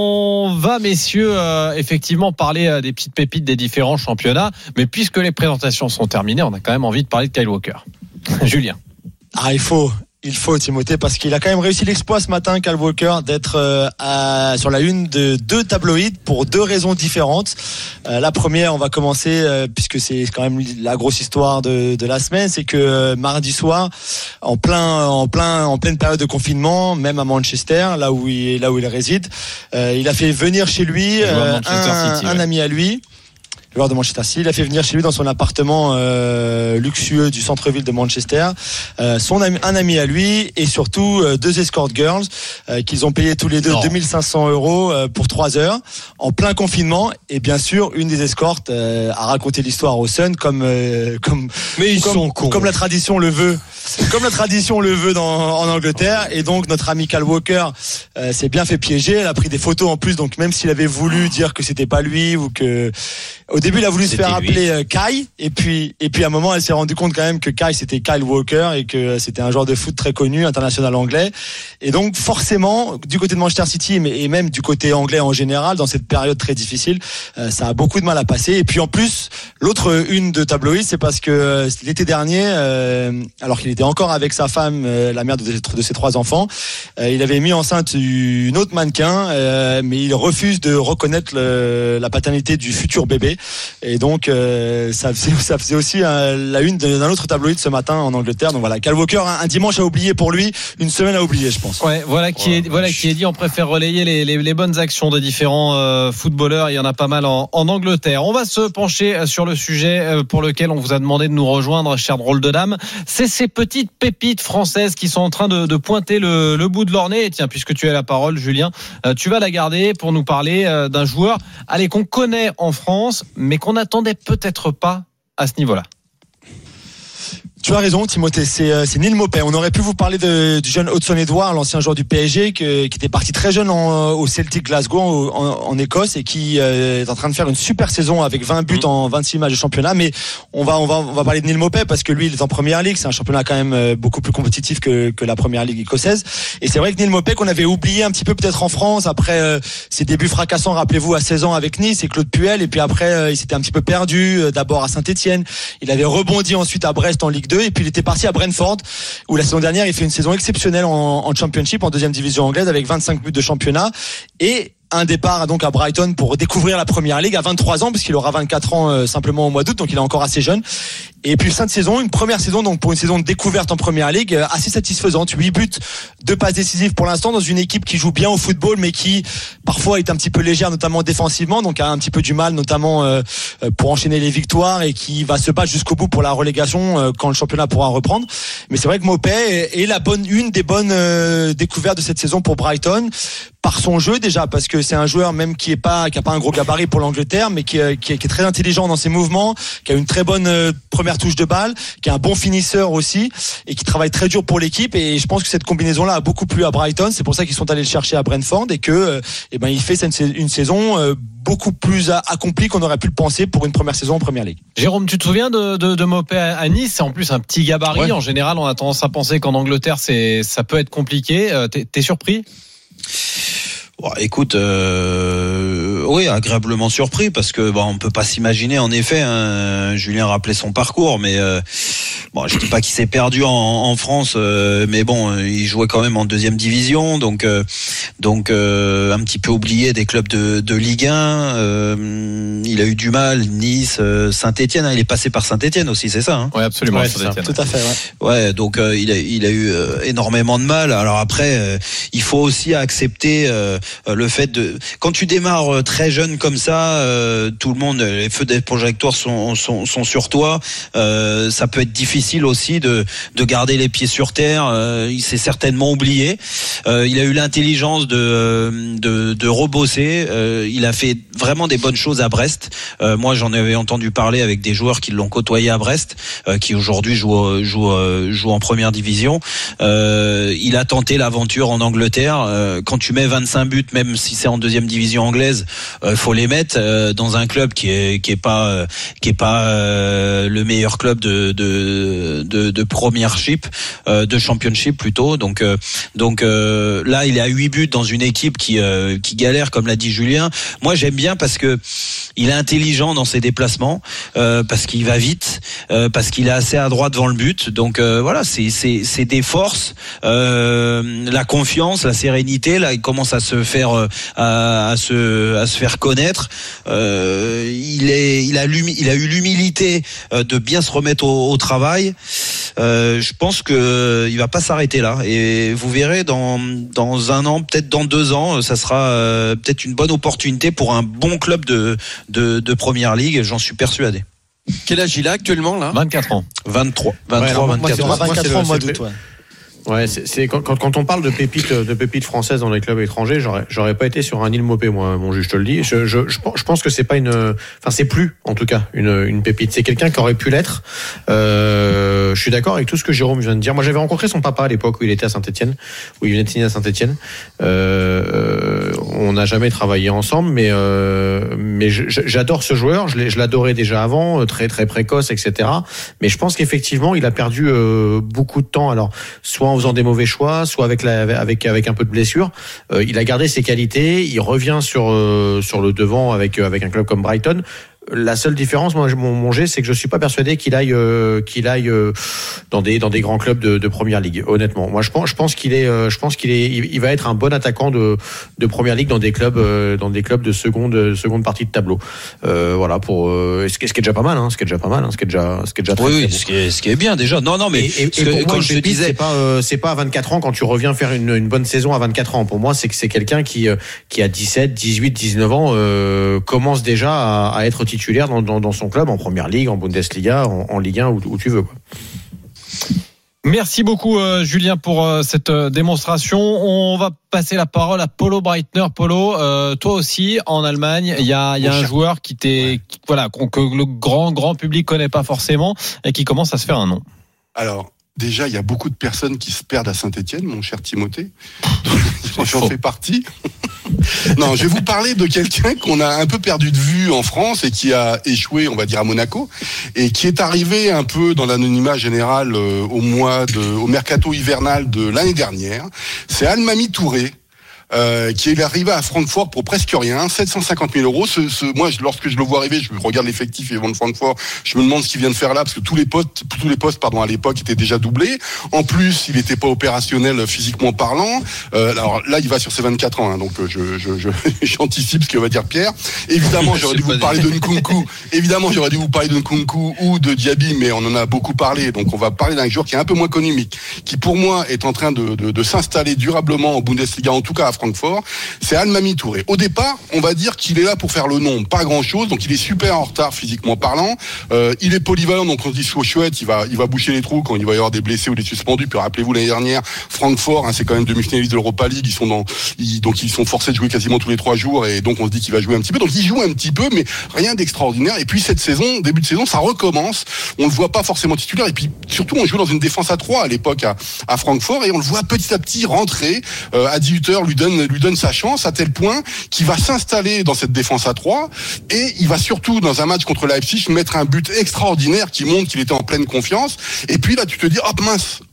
Speaker 3: On va, messieurs, euh, effectivement parler euh, des petites pépites des différents championnats. Mais puisque les présentations sont terminées, on a quand même envie de parler de Kyle Walker. Julien.
Speaker 2: Ah, il faut. Il faut, Timothée, parce qu'il a quand même réussi l'exploit ce matin, Kyle Walker, d'être euh, à, sur la une de deux tabloïds pour deux raisons différentes. Euh, la première, on va commencer, euh, puisque c'est quand même la grosse histoire de, de la semaine, c'est que euh, mardi soir, en plein, en plein, en pleine période de confinement, même à Manchester, là où il, là où il réside, euh, il a fait venir chez lui euh, un, City, un ouais. ami à lui. Joueur de Manchester City, il a fait venir chez lui dans son appartement euh, luxueux du centre-ville de Manchester euh, son ami, un ami à lui et surtout euh, deux escort girls euh, qu'ils ont payé tous les deux non. deux mille cinq cents euros euh, pour trois heures en plein confinement. Et bien sûr, une des escortes euh, a raconté l'histoire au Sun comme euh, comme
Speaker 5: mais ils
Speaker 2: comme,
Speaker 5: sont cons.
Speaker 2: Comme la tradition le veut, comme la tradition le veut dans, en Angleterre. Et donc notre ami Kyle Walker euh, s'est bien fait piéger. Elle a pris des photos en plus. Donc même s'il avait voulu dire que c'était pas lui ou que au début, il a voulu c'était se faire lui. appeler euh, Kai, et puis et puis à un moment, elle s'est rendue compte quand même que Kai c'était Kyle Walker et que c'était un joueur de foot très connu, international anglais. Et donc forcément, du côté de Manchester City, mais et même du côté anglais en général, dans cette période très difficile, euh, ça a beaucoup de mal à passer. Et puis en plus, l'autre une de tabloïd, c'est parce que euh, l'été dernier, euh, alors qu'il était encore avec sa femme, euh, la mère de, de ses trois enfants, euh, il avait mis enceinte une autre mannequin, euh, mais il refuse de reconnaître le, la paternité du futur bébé. Et donc euh, ça, faisait, ça faisait aussi euh, la une d'un autre tabloïd ce matin en Angleterre. Donc voilà, Kyle Walker, un, un dimanche à oublier pour lui, une semaine à oublier, je pense.
Speaker 3: Ouais, voilà qui est voilà qui est dit. On préfère relayer les, les, les bonnes actions des différents euh, footballeurs. Il y en a pas mal en, en Angleterre. On va se pencher sur le sujet pour lequel on vous a demandé de nous rejoindre, cher drôle de dame. C'est ces petites pépites françaises qui sont en train de, de pointer le, le bout de leur nez. Et tiens, puisque tu as la parole, Julien, euh, tu vas la garder pour nous parler euh, d'un joueur, allez, qu'on connaît en France, mais qu'on n'attendait peut-être pas à ce niveau-là.
Speaker 2: Tu as raison, Timothée, c'est, c'est Neil Maupay. On aurait pu vous parler de, du jeune Hudson Edouard, l'ancien joueur du P S G, que, qui était parti très jeune en, au Celtic Glasgow en, en, en Écosse et qui euh, est en train de faire une super saison avec vingt buts mmh. en vingt-six matchs de championnat. Mais on va, on va, on va parler de Neil Maupay parce que lui, il est en Première Ligue. C'est un championnat quand même beaucoup plus compétitif que, que la Première Ligue écossaise. Et c'est vrai que Neil Maupay, qu'on avait oublié un petit peu peut-être en France après euh, ses débuts fracassants, rappelez-vous, à seize ans avec Nice et Claude Puel. Et puis après, euh, il s'était un petit peu perdu. Euh, d'abord à Saint-Etienne. Il avait rebondi ensuite à Brest en Ligue deux. Et puis il était parti à Brentford où la saison dernière il fait une saison exceptionnelle en, en Championship, en deuxième division anglaise avec vingt-cinq buts de championnat et un départ donc à Brighton pour découvrir la Première Ligue à vingt-trois ans puisqu'il aura vingt-quatre ans euh, simplement au mois d'août, donc il est encore assez jeune. Et puis fin de saison, une première saison donc pour une saison de découverte en Première Ligue euh, assez satisfaisante, huit buts, deux passes décisives pour l'instant dans une équipe qui joue bien au football mais qui parfois est un petit peu légère notamment défensivement, donc a un petit peu du mal notamment euh, pour enchaîner les victoires et qui va se battre jusqu'au bout pour la relégation euh, quand le championnat pourra reprendre. Mais c'est vrai que Maupay est la bonne une des bonnes euh, découvertes de cette saison pour Brighton par son jeu déjà, parce que c'est un joueur même qui est pas qui a pas un gros gabarit pour l'Angleterre, mais qui est, qui est, qui est très intelligent dans ses mouvements, qui a une très bonne euh, première touche de balle, qui est un bon finisseur aussi et qui travaille très dur pour l'équipe. Et je pense que cette combinaison-là a beaucoup plu à Brighton. C'est pour ça qu'ils sont allés le chercher à Brentford et que euh, eh ben il fait cette, une saison euh, beaucoup plus accomplie qu'on aurait pu le penser pour une première saison en Première Ligue.
Speaker 3: Jérôme, tu te souviens de, de, de Maupay à Nice? C'est en plus un petit gabarit. Ouais. En général, on a tendance à penser qu'en Angleterre, c'est ça peut être compliqué. Euh, t'es, t'es surpris?
Speaker 6: Bon, écoute, euh, oui, agréablement surpris parce que bon, on peut pas s'imaginer en effet. Hein, Julien rappelait son parcours, mais euh, bon, je dis pas qu'il s'est perdu en, en France, euh, mais bon, il jouait quand même en deuxième division, donc euh, donc euh, un petit peu oublié des clubs de, de Ligue un. Euh, il a eu du mal, Nice, euh, Saint-Étienne. Hein, il est passé par Saint-Étienne aussi, c'est ça, hein?
Speaker 3: Oui, absolument.
Speaker 7: Ouais,
Speaker 3: Saint-Étienne.
Speaker 2: Tout à fait, ouais.
Speaker 6: Ouais, donc euh, il a il a eu euh, énormément de mal. Alors après, euh, il faut aussi accepter euh, le fait de quand tu démarres euh, très jeune comme ça, euh, tout le monde, les feux des projecteurs sont sont, sont sur toi. Euh, ça peut être difficile aussi de de garder les pieds sur terre. Euh, il s'est certainement oublié. Euh, il a eu l'intelligence de de, de rebosser. Euh, il a fait vraiment des bonnes choses à Brest. Euh, moi, j'en avais entendu parler avec des joueurs qui l'ont côtoyé à Brest, euh, qui aujourd'hui jouent jouent jouent en première division. Euh, il a tenté l'aventure en Angleterre. Euh, quand tu mets vingt-cinq buts, même si c'est en deuxième division anglaise, euh, faut les mettre euh, dans un club qui est qui est pas euh, qui est pas euh, le meilleur club de de de, de premiership, euh, de championship plutôt. Donc euh, donc euh, là, il est à huit buts dans une équipe qui euh, qui galère, comme l'a dit Julien. Moi, j'aime bien parce que il est intelligent dans ses déplacements, euh, parce qu'il va vite, euh, parce qu'il est assez adroit devant le but. Donc euh, voilà, c'est c'est c'est des forces, euh, la confiance, la sérénité. Là, il commence à se faire euh, à, à se à se faire connaître. Euh, il est il a l'humi- il a eu l'humilité euh, de bien se remettre au, au travail. Euh, je pense que euh, il va pas s'arrêter là, et vous verrez dans dans un an, peut-être dans deux ans, ça sera euh, peut-être une bonne opportunité pour un bon club de de, de première ligue. J'en suis persuadé.
Speaker 5: Quel âge il a actuellement là?
Speaker 3: vingt-quatre ans.
Speaker 6: vingt-trois,
Speaker 7: Ouais, alors, moi,
Speaker 6: vingt-quatre
Speaker 7: c'est-
Speaker 6: ans.
Speaker 7: moi,
Speaker 2: vingt-quatre
Speaker 7: c'est
Speaker 2: ans
Speaker 7: le-
Speaker 2: au mois
Speaker 7: c'est
Speaker 2: d'août,
Speaker 7: le-
Speaker 2: ouais.
Speaker 7: Ouais, c'est, c'est quand, quand, quand on parle de pépites, de pépites françaises dans les clubs étrangers, j'aurais, j'aurais pas été sur un Neil Maupay, moi, mon juge, je te le dis. Je, je, je, pense- je pense que c'est pas une, enfin, c'est plus, en tout cas, une, une pépite. C'est quelqu'un qui aurait pu l'être. Euh, je suis d'accord avec tout ce que Jérôme vient de dire. Moi, j'avais rencontré son papa à l'époque où il était à Saint-Étienne, où il venait de signer à Saint-Étienne. Euh, on n'a jamais travaillé ensemble, mais, euh, mais je- je- j'adore ce joueur. Je, l'ai- je l'adorais déjà avant, très, très précoce, et cetera. Mais je pense qu'effectivement, il a perdu euh, beaucoup de temps. Alors, soit en faisant des mauvais choix, soit avec la, avec avec un peu de blessure. Euh, il a gardé ses qualités, il revient sur euh, sur le devant avec avec un club comme Brighton. La seule différence, moi, mon, mon jet, c'est que je suis pas persuadé qu'il aille, euh, qu'il aille euh, dans des dans des grands clubs de, de première ligue. Honnêtement, moi, je pense, je pense qu'il est, euh, je pense qu'il est, il, il va être un bon attaquant de de première ligue dans des clubs, euh, dans des clubs de seconde seconde partie de tableau. Euh, voilà pour euh, ce qui est ce qui est déjà pas mal, hein, ce qui est déjà pas mal, hein, ce qui est déjà ce qui est déjà très,
Speaker 6: Oui,
Speaker 7: très
Speaker 6: oui,
Speaker 7: beau.
Speaker 6: ce qui est ce qui est bien déjà. Non, non, mais
Speaker 7: Et, et,
Speaker 6: ce
Speaker 7: et
Speaker 6: que-
Speaker 7: pour moi,
Speaker 6: quand
Speaker 7: une
Speaker 6: je te
Speaker 7: pépite,
Speaker 6: disais,
Speaker 7: c'est pas euh, c'est pas à vingt-quatre ans quand tu reviens faire une, une bonne saison à vingt-quatre ans. Pour moi, c'est que c'est quelqu'un qui euh, qui a dix-sept, dix-huit, dix-neuf ans euh, commence déjà à, à être titulaire dans, dans dans son club en première ligue, en Bundesliga, en, en Ligue un, où, où tu veux, quoi.
Speaker 3: Merci beaucoup euh, Julien pour euh, cette euh, démonstration. On va passer la parole à Polo Breitner. Polo, euh, toi aussi en Allemagne, il y a, il y a
Speaker 8: Mon
Speaker 3: un
Speaker 8: cher.
Speaker 3: joueur qui t'est, qui- voilà, qu'on- que le grand grand public connaît pas forcément et qui commence à se faire un nom.
Speaker 8: Alors, déjà, il y a beaucoup de personnes qui se perdent à Saint-Étienne, mon cher Timothée. J'en
Speaker 3: faux.
Speaker 8: fais partie. Non, je vais vous parler de quelqu'un qu'on a un peu perdu de vue en France et qui a échoué, on va dire, à Monaco, et qui est arrivé un peu dans l'anonymat général euh, au mois de, au mercato hivernal de l'année dernière. C'est Almamy Touré. Euh, qui est arrivé à Francfort pour presque rien, sept cent cinquante mille euros. Ce, ce, moi, je, lorsque je le vois arriver, je regarde l'effectif et de Francfort, je me demande ce qu'il vient de faire là, parce que tous les postes, tous les postes, pardon, à l'époque étaient déjà doublés. En plus, il n'était pas opérationnel physiquement parlant. Euh, alors là, il va sur ses vingt-quatre ans, hein, donc je, je, je, j'anticipe ce que va dire Pierre. Évidemment, j'aurais dû vous parler de Nkunku. Évidemment, j'aurais dû vous parler de Nkunku ou de Diaby, mais on en a beaucoup parlé. Donc, on va parler d'un joueur qui est un peu moins connu, mais qui, pour moi, est en train de, de, de s'installer durablement en Bundesliga, en tout cas à Francfort. C'est Almamy Touré. Au départ, on va dire qu'il est là pour faire le nom, pas grand chose. Donc, il est super en retard physiquement parlant. Euh, il est polyvalent, donc on se dit soit chouette, il va, il va boucher les trous quand il va y avoir des blessés ou des suspendus. Puis rappelez-vous l'année dernière, Francfort, hein, c'est quand même demi-finaliste de l'Europa League. Ils sont dans, ils, donc ils sont forcés de jouer quasiment tous les trois jours, et donc on se dit qu'il va jouer un petit peu. Donc il joue un petit peu, mais rien d'extraordinaire. Et puis cette saison, début de saison, ça recommence. On le voit pas forcément titulaire. Et puis surtout, on joue dans une défense à trois à l'époque à, à Francfort, et on le voit petit à petit rentrer. Euh, à dix-huit heures, lui donne, lui donne sa chance à tel point qu'il va s'installer dans cette défense à trois, et il va surtout dans un match contre Leipzig mettre un but extraordinaire qui montre qu'il était en pleine confiance. Et puis là, tu te dis, hop mince.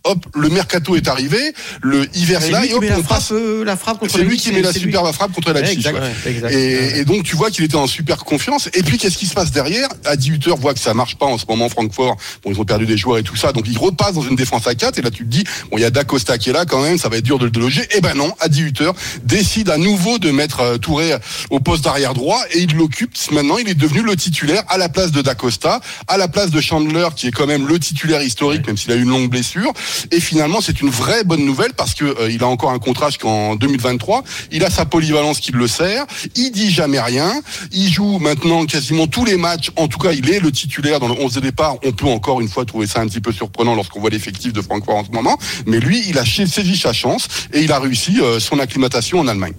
Speaker 8: hop, le mercato est arrivé, le hiver est là, et hop,
Speaker 7: on
Speaker 8: on passe.
Speaker 7: Euh, la frappe contre
Speaker 8: c'est lui qui met la superbe frappe contre la Leipzig.
Speaker 7: Exact, ouais. exact.
Speaker 8: Et, et donc tu vois qu'il était en super confiance. Et puis qu'est-ce qui se passe derrière? À dix-huit heures, voit que ça marche pas en ce moment, Francfort. Bon, ils ont perdu des joueurs et tout ça, donc ils repassent dans une défense à quatre. Et là, tu te dis, bon, il y a Da Costa qui est là quand même, ça va être dur de le loger. Et ben non, à dix-huit heures, décide à nouveau de mettre euh, Touré au poste d'arrière droit et il l'occupe. Maintenant, il est devenu le titulaire à la place de Da Costa, à la place de Chandler, qui est quand même le titulaire historique, ouais. même s'il a eu une longue blessure. Et finalement, c'est une vraie bonne nouvelle parce que euh, il a encore un contrat jusqu'en deux mille vingt-trois. Il a sa polyvalence qui le sert. Il dit jamais rien. Il joue maintenant quasiment tous les matchs. En tout cas, il est le titulaire dans le onze de départ. On peut encore une fois trouver ça un petit peu surprenant lorsqu'on voit l'effectif de Francfort en ce moment. Mais lui, il a saisi sa chance et il a réussi euh, son acclimatation en Allemagne.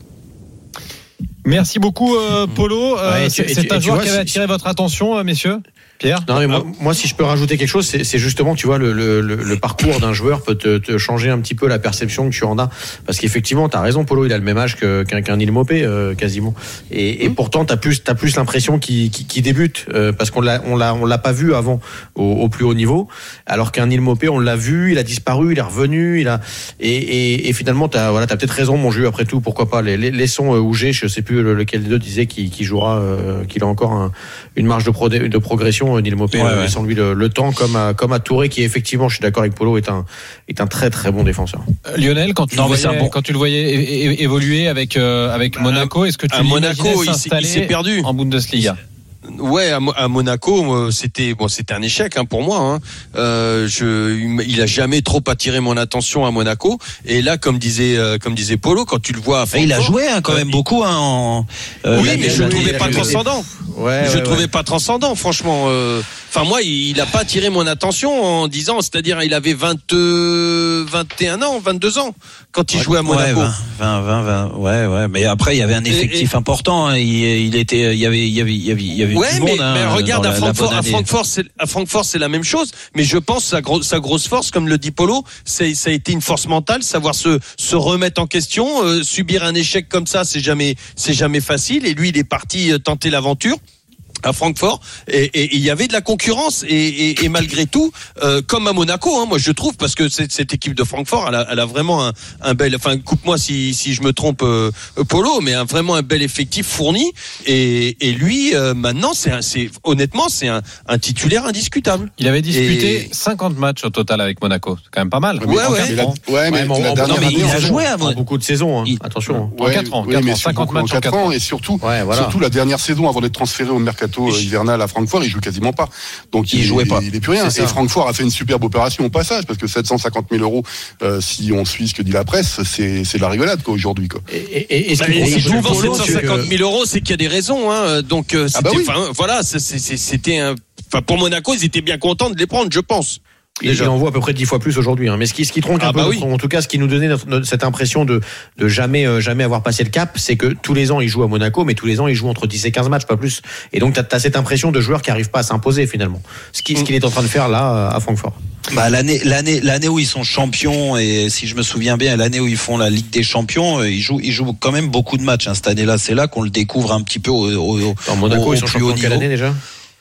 Speaker 3: Merci beaucoup, euh, Polo. Euh,
Speaker 7: ouais,
Speaker 3: c'est
Speaker 7: tu,
Speaker 3: c'est un joueur
Speaker 7: vois,
Speaker 3: qui avait attiré votre attention, euh, messieurs. Pierre.
Speaker 7: Non, mais moi, moi, si je peux rajouter quelque chose, c'est, c'est justement, tu vois, le, le, le parcours d'un joueur peut te, te changer un petit peu la perception que tu en as. Parce qu'effectivement, t'as raison, Polo, il a le même âge que, qu'un, qu'un Neil Maupay, euh, quasiment. Et, et mmh. pourtant, t'as plus, t'as plus l'impression qu'il, qu'il, qu'il débute, euh, parce qu'on l'a, on l'a, on l'a pas vu avant au, au plus haut niveau. Alors qu'un Neil Maupay, on l'a vu, il a disparu, il est revenu, il a, et, et, et finalement, t'as, voilà, t'as peut-être raison, mon jeu, après tout, pourquoi pas. Les, les, laissons euh, Ougé, je sais plus lequel des deux disait qu'il, qu'il jouera, euh, qu'il a encore un, une marge de, pro, de progression, Neil Maupay. Ouais, ouais. Laissant lui le, le temps, comme à, comme à Touré, qui effectivement, je suis d'accord avec Polo, est un, est un très très bon défenseur.
Speaker 3: Euh, Lionel, quand tu, non, le voyais, bon. quand tu le voyais é- é- évoluer avec, euh, avec Monaco, est-ce que tu
Speaker 5: Monaco, il s'est, il s'est perdu
Speaker 3: en Bundesliga?
Speaker 5: Ouais, à, à Monaco, c'était bon, c'était un échec hein, pour moi. Hein. Euh, je, il a jamais trop attiré mon attention à Monaco. Et là, comme disait, euh, comme disait Polo, quand tu le vois, à Francfort,
Speaker 6: il a joué hein, quand même euh, beaucoup. Hein, en,
Speaker 5: euh, oui, mais je le trouvais pas transcendant.
Speaker 7: Ouais,
Speaker 5: je
Speaker 7: ouais,
Speaker 5: trouvais
Speaker 7: ouais.
Speaker 5: pas transcendant, franchement. Enfin, euh, moi, il a pas attiré mon attention en disant, c'est-à-dire, il avait vingt, vingt et un ans, vingt-deux ans quand il ouais, jouait à Monaco.
Speaker 6: Ouais, vingt, vingt, vingt, ouais, ouais. Mais après, il y avait un effectif et, et... important. Hein. Il, il était, il y avait, il y avait, il y avait, il y avait
Speaker 5: ouais,
Speaker 6: du
Speaker 5: mais,
Speaker 6: monde. Hein,
Speaker 5: mais regarde, à
Speaker 6: la,
Speaker 5: Francfort,
Speaker 6: la
Speaker 5: à Francfort, c'est, à Francfort, c'est la même chose. Mais je pense sa grosse, sa grosse force, comme le dit Polo, c'est, ça a été une force mentale, savoir se, se remettre en question, euh, subir un échec comme ça, c'est jamais, c'est jamais facile. Et lui, il est parti tenter l'aventure à Francfort et il y avait de la concurrence et, et, et malgré tout euh, comme à Monaco hein, moi je trouve parce que cette, cette équipe de Francfort elle a, elle a vraiment un, un bel enfin coupe-moi si, si je me trompe euh, Polo mais un, vraiment un bel effectif fourni et, et lui euh, maintenant c'est, un, c'est honnêtement c'est un, un titulaire indiscutable.
Speaker 3: Il avait disputé et... cinquante matchs au total avec Monaco, c'est quand même pas mal.
Speaker 5: Ouais ouais,
Speaker 8: ouais, la, ouais mais,
Speaker 7: ouais,
Speaker 8: la
Speaker 7: en,
Speaker 8: dernière
Speaker 7: non, mais
Speaker 8: année,
Speaker 7: il a
Speaker 8: joué
Speaker 7: à beaucoup de saisons hein. il... attention
Speaker 3: ouais, en quatre ans,
Speaker 8: oui,
Speaker 3: quatre
Speaker 8: mais
Speaker 3: ans cinquante matchs en quatre ans
Speaker 8: et surtout
Speaker 7: ouais, voilà.
Speaker 8: surtout la dernière saison avant d'être transféré au mercato hivernal à Francfort, il joue quasiment pas. Donc il,
Speaker 6: il jouait pas.
Speaker 8: Il, il est plus rien. Et Francfort a fait une superbe opération au passage parce que sept cent cinquante mille euros, euh, si on suit ce que dit la presse, c'est, c'est de la rigolade quoi aujourd'hui quoi.
Speaker 5: Et, et, et, bah, et si tu vends sept cent cinquante mille euros, c'est qu'il y a des raisons. Hein. Donc euh, c'était, ah bah oui. voilà, c'est, c'est, c'était un. Enfin pour Monaco, ils étaient bien contents de les prendre, je pense.
Speaker 7: Et il en voit à peu près dix fois plus aujourd'hui. Hein. Mais ce qui, ce qui tronque un ah peu, bah oui. en tout cas, ce qui nous donnait notre, notre, cette impression de, de jamais, euh, jamais avoir passé le cap, c'est que tous les ans, il joue à Monaco, mais tous les ans, il joue entre dix et quinze matchs, pas plus. Et donc, t'as, t'as cette impression de joueur qui arrive pas à s'imposer, finalement. Ce, qui, ce qu'il est en train de faire là, à Francfort.
Speaker 6: Bah, l'année, l'année, l'année où ils sont champions, et si je me souviens bien, l'année où ils font la Ligue des Champions, ils jouent, ils jouent quand même beaucoup de matchs, hein. Cette année-là, c'est là qu'on le découvre un petit peu au, au,
Speaker 7: en Monaco,
Speaker 6: au,
Speaker 7: ils sont champions quelle année déjà?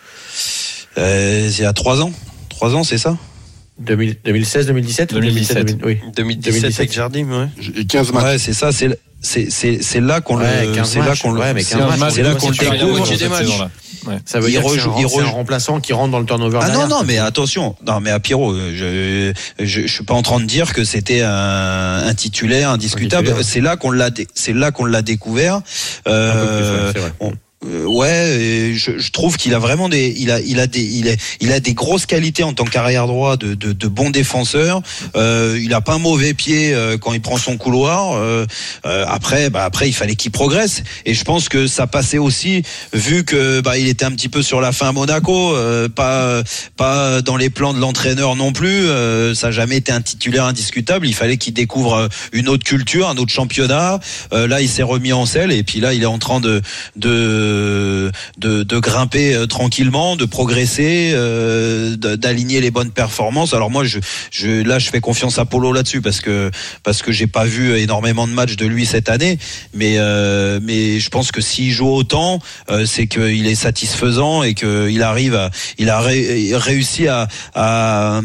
Speaker 6: Euh, c'est à trois ans. Trois ans, c'est ça?
Speaker 7: deux mille seize, deux mille dix-sept,
Speaker 3: deux mille dix-sept,
Speaker 7: oui.
Speaker 5: deux mille dix-sept avec Jardim, ouais.
Speaker 8: quinze matchs.
Speaker 6: Ouais, c'est ça, c'est, c'est, c'est, c'est là qu'on
Speaker 7: ouais,
Speaker 6: le, c'est là qu'on le,
Speaker 7: ouais, mais
Speaker 6: c'est, c'est là qu'on le découvre.
Speaker 7: Ouais. Ça veut il dire rejoue, que c'est, un, c'est un remplaçant qui rentre dans le turnover.
Speaker 6: Ah
Speaker 7: derrière,
Speaker 6: non, non, mais attention. Non, mais à Pierrot, je, je, je suis pas en train de dire que c'était un, un titulaire indiscutable. Un titulaire. C'est là qu'on l'a, c'est là qu'on l'a découvert. Euh, plus, ouais, on, Euh, ouais, et je, je trouve qu'il a vraiment des, il a, il a des, il a, il a des grosses qualités en tant qu'arrière droit, de, de, de bon défenseur. Euh, il a pas un mauvais pied euh, quand il prend son couloir. Euh, euh, après, bah après, il fallait qu'il progresse. Et je pense que ça passait aussi, vu que bah il était un petit peu sur la fin à Monaco, euh, pas, pas dans les plans de l'entraîneur non plus. Euh, ça n'a jamais été un titulaire indiscutable. Il fallait qu'il découvre une autre culture, un autre championnat. Euh, là, il s'est remis en selle et puis là, il est en train de, de de de, de grimper euh, tranquillement, de progresser, euh, d'aligner les bonnes performances. Alors moi, je, je là, je fais confiance à Polo là-dessus parce que parce que j'ai pas vu énormément de matchs de lui cette année, mais euh, mais je pense que s'il joue autant, euh, c'est qu'il est satisfaisant et qu'il arrive à il a ré, réussi à à,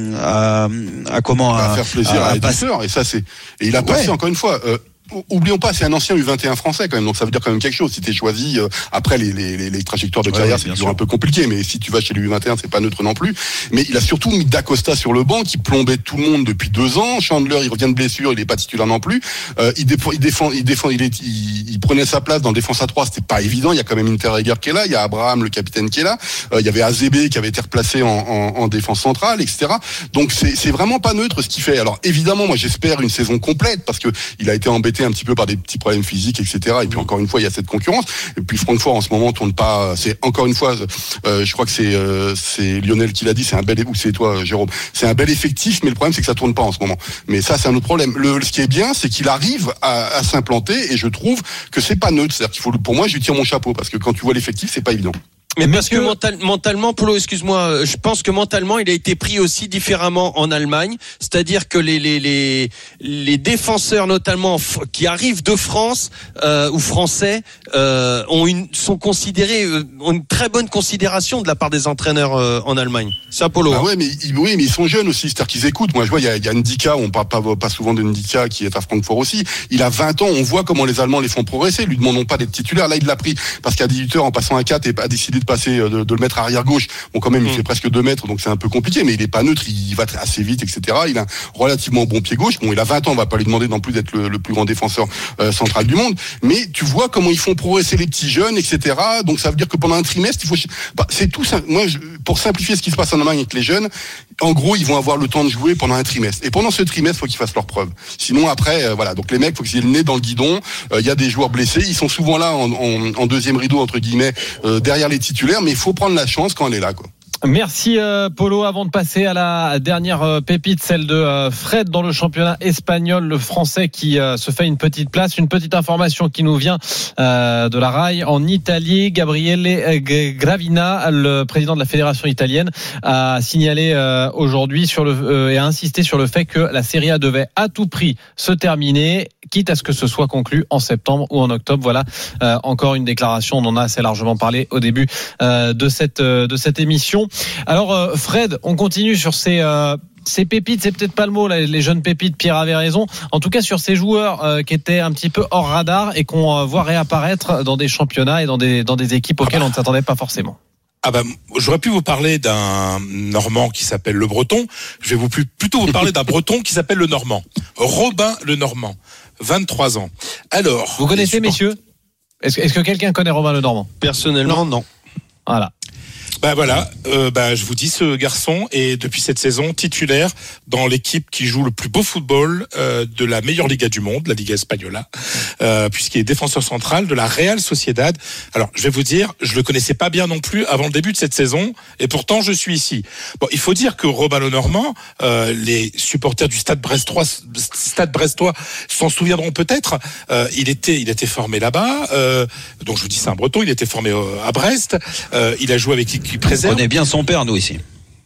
Speaker 6: à, à comment
Speaker 8: à, à faire plaisir à, à
Speaker 6: l'éditeur,
Speaker 8: et ça c'est et il a passé ouais. encore une fois. Euh, Oublions pas, c'est un ancien U vingt et un français quand même, donc ça veut dire quand même quelque chose. Si t'es choisi, euh, après les, les, les, les trajectoires de carrière, ouais, c'est toujours sûr. un peu compliqué, mais si tu vas chez les U vingt et un, c'est pas neutre non plus. Mais il a surtout mis Dacosta sur le banc, qui plombait tout le monde depuis deux ans. Chandler, il revient de blessure, il est pas titulaire non plus. Euh, il défend, il défend, il défend, il, est, il, il prenait sa place dans le défense à trois, c'était pas évident. Il y a quand même Interreger qui est là, il y a Abraham, le capitaine, qui est là. Euh, il y avait Azébé qui avait été replacé en, en, en défense centrale, et cetera. Donc c'est, c'est vraiment pas neutre ce qu'il fait. Alors évidemment, moi j'espère une saison complète parce que il a été embêté un petit peu par des petits problèmes physiques, et cetera. Et puis encore une fois, il y a cette concurrence. Et puis Francfort en ce moment tourne pas. C'est encore une fois, euh, je crois que c'est euh, c'est Lionel qui l'a dit. C'est un bel ou c'est toi, Jérôme. C'est un bel effectif, mais le problème c'est que ça tourne pas en ce moment. Mais ça, c'est un autre problème. Le, ce qui est bien, c'est qu'il arrive à, à s'implanter. Et je trouve que c'est pas neutre. C'est-à-dire qu'il faut, pour moi, je lui tire mon chapeau parce que quand tu vois l'effectif, c'est pas évident.
Speaker 5: Mais parce que mental, mentalement, Polo, excuse-moi, je pense que mentalement, il a été pris aussi différemment en Allemagne. C'est-à-dire que les les les les défenseurs, notamment qui arrivent de France euh, ou français, euh, ont une sont considérés euh, ont une très bonne considération de la part des entraîneurs euh, en Allemagne. Ça, Polo.
Speaker 8: Ah ouais, mais oui, mais ils sont jeunes aussi. C'est-à-dire qu'ils écoutent. Moi, je vois, il y a, il y a Ndika. On parle pas pas souvent de Ndika qui est à Francfort aussi. Il a vingt ans. On voit comment les Allemands les font progresser. Lui demandons pas d'être titulaire. Là, il l'a pris parce qu'à dix-huit heures, en passant à quatre, et a décidé de passer de, de le mettre arrière gauche. Bon, quand même, il mmh. fait presque deux mètres, donc c'est un peu compliqué, mais il est pas neutre, il va assez vite, et cetera. Il a un relativement bon pied gauche. Bon, il a vingt ans, on va pas lui demander non plus d'être le, le plus grand défenseur euh, central du monde, mais tu vois comment ils font progresser les petits jeunes, et cetera. Donc ça veut dire que pendant un trimestre, il faut, bah, c'est tout ça. Moi, je, pour simplifier ce qui se passe en Allemagne avec les jeunes, en gros, ils vont avoir le temps de jouer pendant un trimestre. Et pendant ce trimestre, faut qu'ils fassent leurs preuves. Sinon, après, euh, voilà. Donc les mecs, faut qu'ils aient le nez dans le guidon. Il euh, y a des joueurs blessés, ils sont souvent là en, en, en deuxième rideau entre guillemets, euh, derrière les titulaires, mais il faut prendre la chance quand elle est là, quoi.
Speaker 3: Merci euh, Polo. Avant de passer à la dernière euh, pépite, celle de euh, Fred dans le championnat espagnol, le Français qui euh, se fait une petite place. Une petite information qui nous vient euh, de la Rai en Italie. Gabriele Gravina, le président de la fédération italienne, a signalé euh, aujourd'hui sur le euh, et a insisté sur le fait que la Serie A devait à tout prix se terminer, quitte à ce que ce soit conclu en septembre ou en octobre. Voilà, euh, encore une déclaration. On en a assez largement parlé au début euh, de cette euh, de cette émission. Alors euh, Fred, on continue sur ces euh, ces pépites, c'est peut-être pas le mot là, les jeunes pépites, Pierre avait raison. En tout cas sur ces joueurs euh, qui étaient un petit peu hors radar et qu'on euh, voit réapparaître dans des championnats et dans des dans des équipes auxquelles ah bah. on ne s'attendait pas forcément.
Speaker 4: Ah ben, j'aurais pu vous parler d'un Normand qui s'appelle le Breton. Je vais vous plus, plutôt vous parler d'un Breton qui s'appelle le Normand. Robin le Normand, vingt-trois ans. Alors,
Speaker 3: vous connaissez support... messieurs ? Est-ce que, est-ce que quelqu'un connaît Robin le Normand ?
Speaker 5: Personnellement, non. non.
Speaker 3: Voilà.
Speaker 4: Ben voilà, euh, ben je vous dis, ce garçon est depuis cette saison titulaire dans l'équipe qui joue le plus beau football euh, de la meilleure Liga du monde, la Liga Espagnola, euh, puisqu'il est défenseur central de la Real Sociedad. Alors, je vais vous dire, je le connaissais pas bien non plus avant le début de cette saison, et pourtant je suis ici. Bon, il faut dire que Robin le Normand, euh, les supporters du Stade Brestois, Stade Brestois s'en souviendront peut-être. Euh, il était, il était formé là-bas. Euh, donc je vous dis, c'est un Breton. Il était formé à Brest. Euh, il a joué avec l'équipe préserve.
Speaker 6: On connaît bien son père, nous, ici.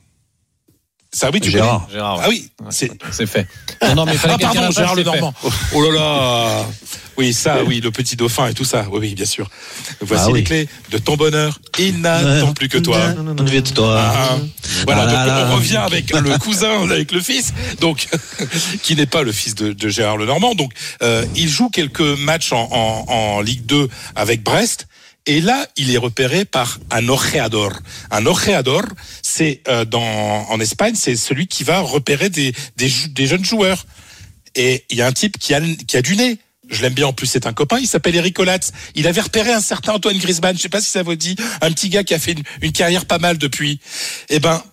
Speaker 4: Ça, oui, tu
Speaker 3: Gérard.
Speaker 4: connais.
Speaker 3: Gérard, ouais.
Speaker 4: Ah oui,
Speaker 3: c'est, c'est fait. Non, non, mais
Speaker 4: ah, pardon, Gérard le Normand.
Speaker 3: Fait.
Speaker 4: Oh là là. Oui, ça, oui, le petit dauphin et tout ça. Oui, oui, bien sûr. Voici ah, les oui. clés de ton bonheur. Il n'attend plus que toi. Ah, voilà, donc on revient avec le cousin, avec le fils, donc qui n'est pas le fils de, de Gérard le Normand. Donc, euh, il joue quelques matchs en, en, en Ligue deux avec Brest. Et là, il est repéré par un ojeador. Un ojeador, c'est euh, dans en Espagne, c'est celui qui va repérer des des, des jeunes joueurs. Et il y a un type qui a qui a du nez. Je l'aime bien en plus, c'est un copain, il s'appelle Eric Olatz. Il avait repéré un certain Antoine Griezmann, je sais pas si ça vous dit, un petit gars qui a fait une, une carrière pas mal depuis. Eh ben,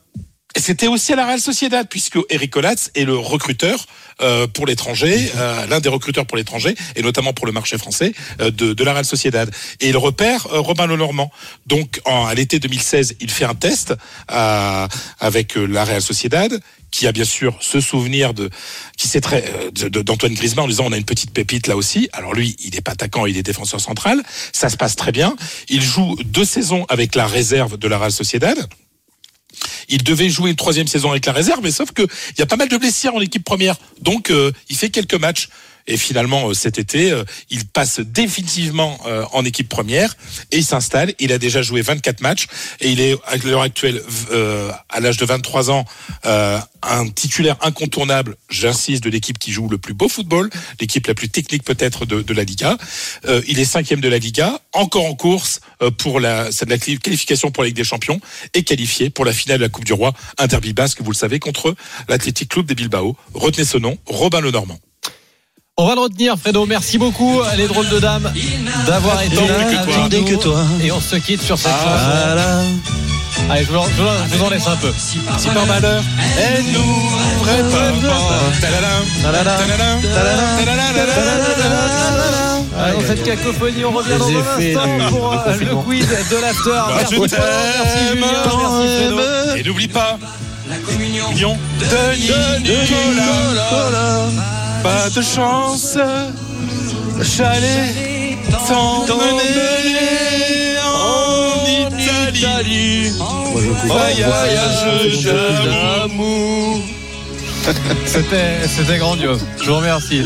Speaker 4: C'était aussi à la Real Sociedad, puisque Eric Olatz est le recruteur euh, pour l'étranger, euh, l'un des recruteurs pour l'étranger, et notamment pour le marché français euh, de, de la Real Sociedad. Et il repère euh, Robin Lenormand. Donc, en, à l'été deux mille seize, il fait un test euh, avec euh, la Real Sociedad, qui a bien sûr ce souvenir de qui sait très de, de, d'Antoine Griezmann en disant on a une petite pépite là aussi. Alors lui, il n'est pas attaquant, il est défenseur central. Ça se passe très bien. Il joue deux saisons avec la réserve de la Real Sociedad. Il devait jouer une troisième saison avec la réserve, mais sauf que il y a pas mal de blessures en équipe première. Donc euh, il fait quelques matchs. Et finalement, euh, cet été, euh, il passe définitivement euh, en équipe première et il s'installe. Il a déjà joué vingt-quatre matchs et il est à l'heure actuelle, euh, à l'âge de vingt-trois ans, euh, un titulaire incontournable, j'insiste, de l'équipe qui joue le plus beau football, l'équipe la plus technique peut-être de, de la Liga. Euh, il est cinquième de la Liga, encore en course euh, pour la, c'est de la qualification pour la Ligue des Champions et qualifié pour la finale de la Coupe du Roi, un derby basque, vous le savez, contre l'Athletic Club de Bilbao. Retenez ce nom, Robin Lenormand.
Speaker 3: On va le retenir, Fredo. Merci beaucoup, les drôles de dames, d'avoir été là.
Speaker 6: Attendez que toi.
Speaker 3: Et on se quitte sur cette
Speaker 6: Ah,
Speaker 3: chanson.
Speaker 6: là.
Speaker 3: Allez, je vous, en, je vous en- je vous en laisse un peu.
Speaker 4: Si par malheur, elle n'ouvrait pas.
Speaker 3: Ah, dans cette cacophonie, on revient
Speaker 7: Les
Speaker 3: dans un
Speaker 7: effets
Speaker 3: instant
Speaker 7: du-
Speaker 3: pour
Speaker 7: du
Speaker 3: euh, le
Speaker 7: confinement.
Speaker 3: quiz de l'after.
Speaker 4: Bah,
Speaker 3: Merci,
Speaker 4: je
Speaker 3: Paul, merci
Speaker 4: t'aime,
Speaker 3: Julien, merci Fredo.
Speaker 4: Et n'oublie pas, Lyon de Nicolas. Pas de chance, j'allais t'emmener en Italie. Voyage d'amour.
Speaker 3: C'était, c'était grandiose. Je vous remercie.